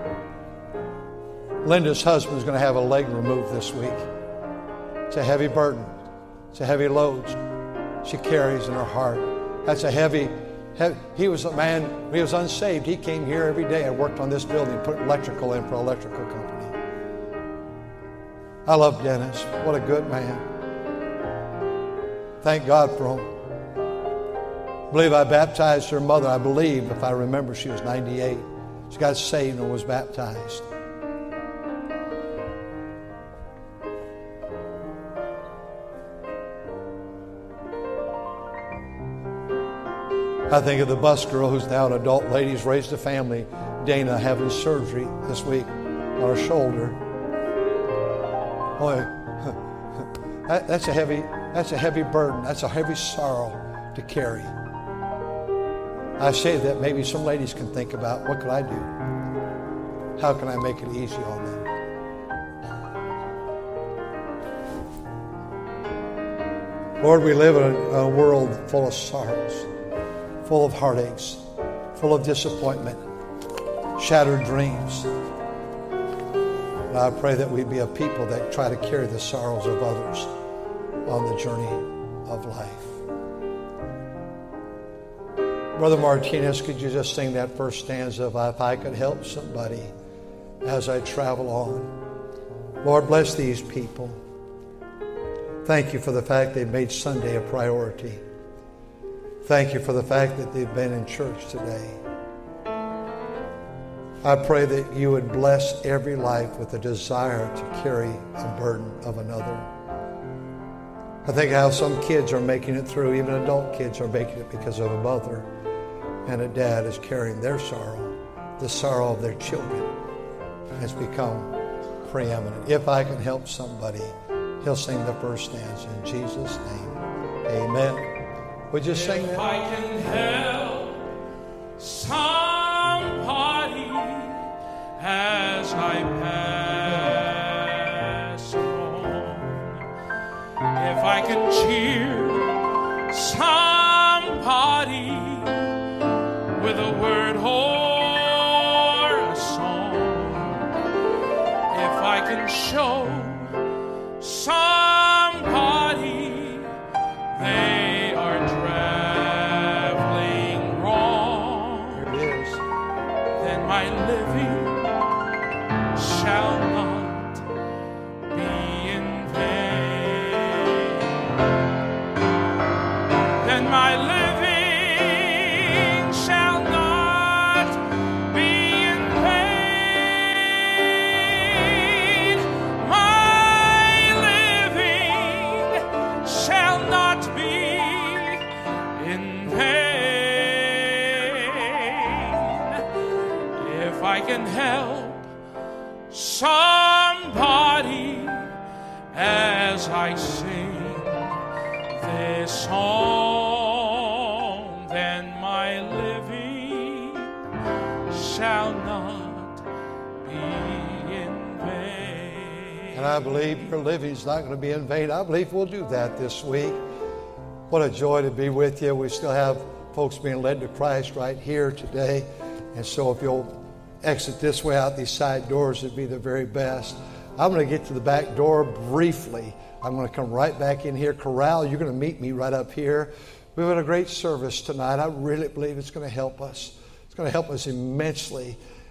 Linda's husband's going to have a leg removed this week. It's a heavy burden. It's a heavy load she carries in her heart. That's a heavy, heavy. He was a man, he was unsaved. He came here every day. I worked on this building, put electrical in for an electrical company. I love Dennis. What a good man. Thank God for him. I believe I baptized her mother. I believe, if I remember, she was ninety-eight. She got saved and was baptized. I think of the bus girl who's now an adult lady, who's raised a family. Dana having surgery this week on her shoulder. Boy, that, that's a heavy, that's a heavy burden. That's a heavy sorrow to carry. I say that maybe some ladies can think about, what could I do? How can I make it easy on them? Lord, we live in a, a world full of sorrows, full of heartaches, full of disappointment, shattered dreams. And I pray that we be a people that try to carry the sorrows of others on the journey of life. Brother Martinez, could you just sing that first stanza of If I Could Help Somebody as I travel on? Lord, bless these people. Thank you for the fact they've made Sunday a priority. Thank you for the fact that they've been in church today. I pray that you would bless every life with a desire to carry a burden of another. I think how some kids are making it through, even adult kids are making it because of a mother and a dad is carrying their sorrow. The sorrow of their children has become preeminent. If I can help somebody, he'll sing the first stanza in Jesus' name. Amen. Would you sing that? If I can help somebody as I pass on, if I can cheer somebody with a word or a song, if I can show somebody they are traveling wrong, Here it is. then my living shall not be in vain. Then my living shall not be in vain. My living shall not be in vain. If I can help somebody as I sing this song, then my living shall not be in vain. And I believe your living's not going to be in vain. I believe we'll do that this week. What a joy to be with you. We still have folks being led to Christ right here today. And so if you'll exit this way out these side doors, it'd be the very best. I'm going to get to the back door briefly. I'm going to come right back in here. Corral, you're going to meet me right up here. We've had a great service tonight. I really believe it's going to help us. It's going to help us immensely.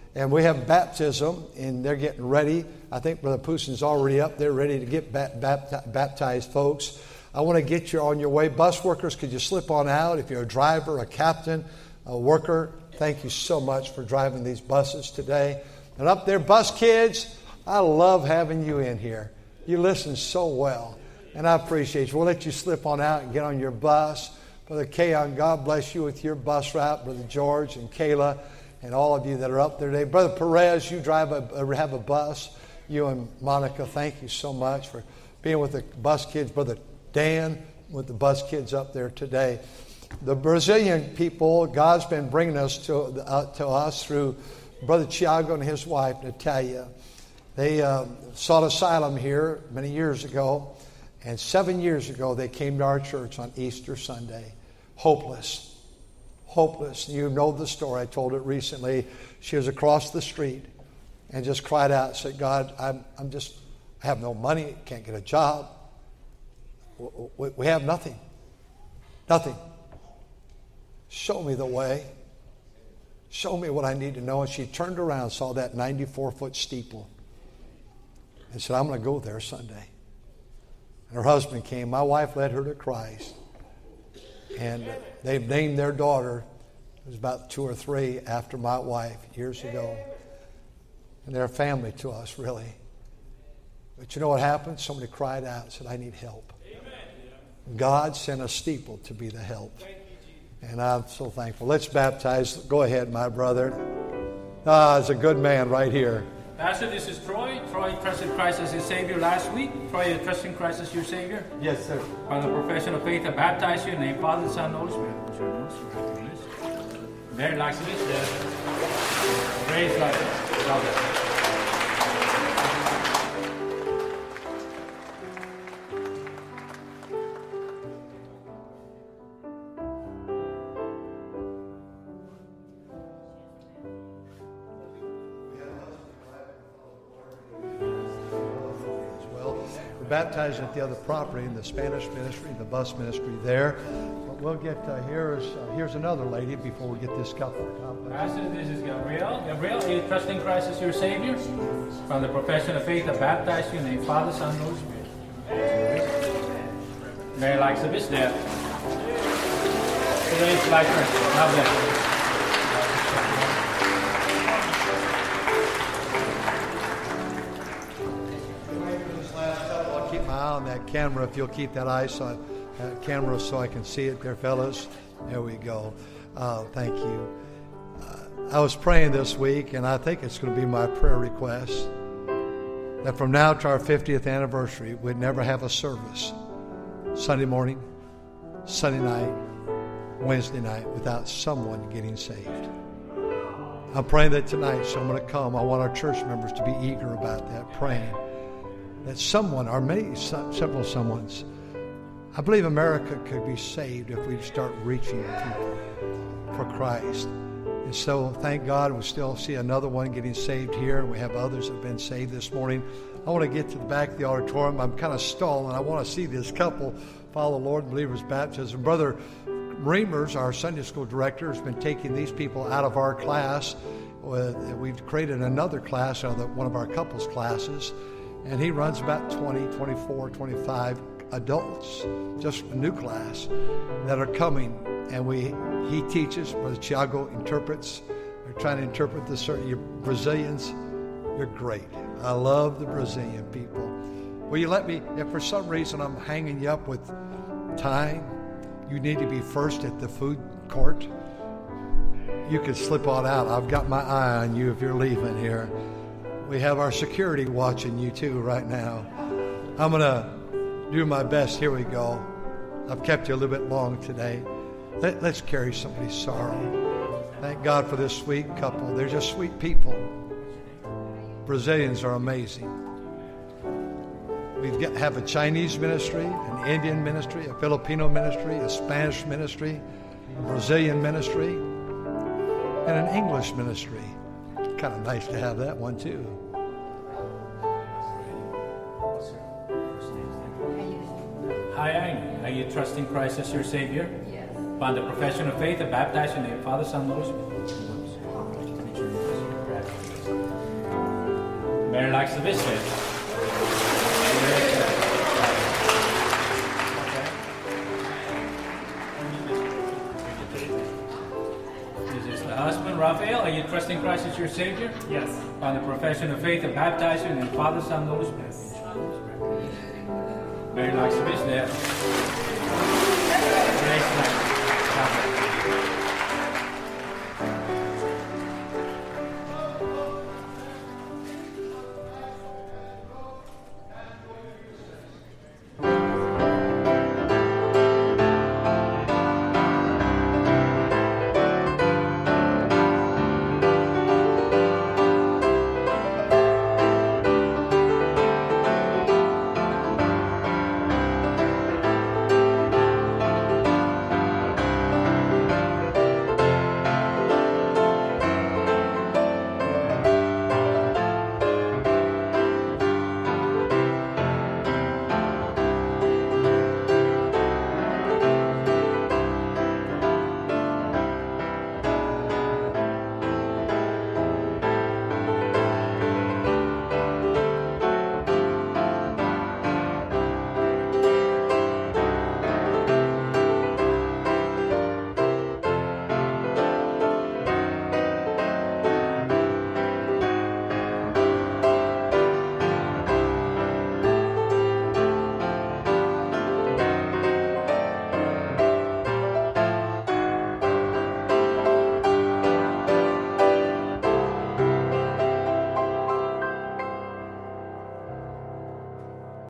And we have baptism, and they're getting ready. I think Brother Poussin's already up there ready to get baptized, baptized folks. I want to get you on your way. Bus workers, could you slip on out? If you're a driver, a captain, a worker, thank you so much for driving these buses today. And up there, bus kids, I love having you in here. You listen so well, and I appreciate you. We'll let you slip on out and get on your bus. Brother Kayon, God bless you with your bus route. Brother George and Kayla and all of you that are up there today. Brother Perez, you drive a, have a bus. You and Monica, thank you so much for being with the bus kids. Brother Dan with the bus kids up there today. The Brazilian people, God's been bringing us to, uh, to us through Brother Tiago and his wife, Natalia. They uh, sought asylum here many years ago, and seven years ago they came to our church on Easter Sunday. Hopeless. Hopeless. You know the story. I told it recently. She was across the street and just cried out, said, God, I'm, I'm just, I have no money, can't get a job. We, we have nothing. Nothing. Show me the way. Show me what I need to know. And she turned around, saw that ninety-four foot steeple, and said, I'm going to go there Sunday. And her husband came. My wife led her to Christ. And they've named their daughter, it was about two or three after my wife years ago. And they're a family to us, really. But you know what happened? Somebody cried out and said, I need help. God sent a steeple to be the help. And I'm so thankful. Let's baptize. Go ahead, my brother. Ah, it's a good man right here. Pastor, this is Troy. Troy trusted Christ as his Savior last week. Troy, you trusting Christ as your Savior? Yes, sir. By the profession of faith, I baptize you in the name of Father, Son, and Holy Spirit. Very likes this. Praise God. God bless. Baptizing at the other property in the Spanish ministry, the bus ministry there. But we'll get, uh, here's, uh, here's another lady before we get this couple. Pastor, this is Gabriel. Gabriel, are you trusting Christ as your Savior? From the profession of faith, I baptize you in the name of Father, Son, and Holy Spirit. Mary likes the best there. Today's like her. God bless. On that camera, if you'll keep that eyes on that camera so I can see it there, fellas. There we go. Uh, thank you. Uh, I was praying this week, and I think it's going to be my prayer request, that from now to our fiftieth anniversary, we'd never have a service Sunday morning, Sunday night, Wednesday night without someone getting saved. I'm praying that tonight someone will come. I want our church members to be eager about that, praying that someone, or many, several someones, I believe America could be saved if we start reaching people for Christ. And so, thank God, we still see another one getting saved here. We have others that have been saved this morning. I want to get to the back of the auditorium. I'm kind of stalling. I want to see this couple follow the Lord in believers' baptism. Brother Reimers, our Sunday school director, has been taking these people out of our class. We've created another class out of one of our couples classes. And he runs about twenty, twenty-four, twenty-five adults, just a new class, that are coming. And we he teaches, Brother Tiago interprets. They're trying to interpret the certain, you Brazilians, you're great. I love the Brazilian people. Will you let me, if for some reason I'm hanging you up with time, you need to be first at the food court, you could slip on out. I've got my eye on you if you're leaving here. We have our security watching you too right now. I'm going to do my best. Here we go. I've kept you a little bit long today. Let, let's carry somebody's sorrow. Thank God for this sweet couple. They're just sweet people. Brazilians are amazing. We have a Chinese ministry, an Indian ministry, a Filipino ministry, a Spanish ministry, a Brazilian ministry, and an English ministry. Kind of nice to have that one too. Hi, Amy. Are you trusting Christ as your Savior? Yes. By the profession of faith, I baptize you in the name of Father, Son, and Holy Spirit. Very like the visit. This is the husband, Raphael. Are you trusting Christ as your Savior? Yes. By the profession of faith and baptizing in the Father, Son, Holy Spirit. Yes. Very like the visit. Praise God.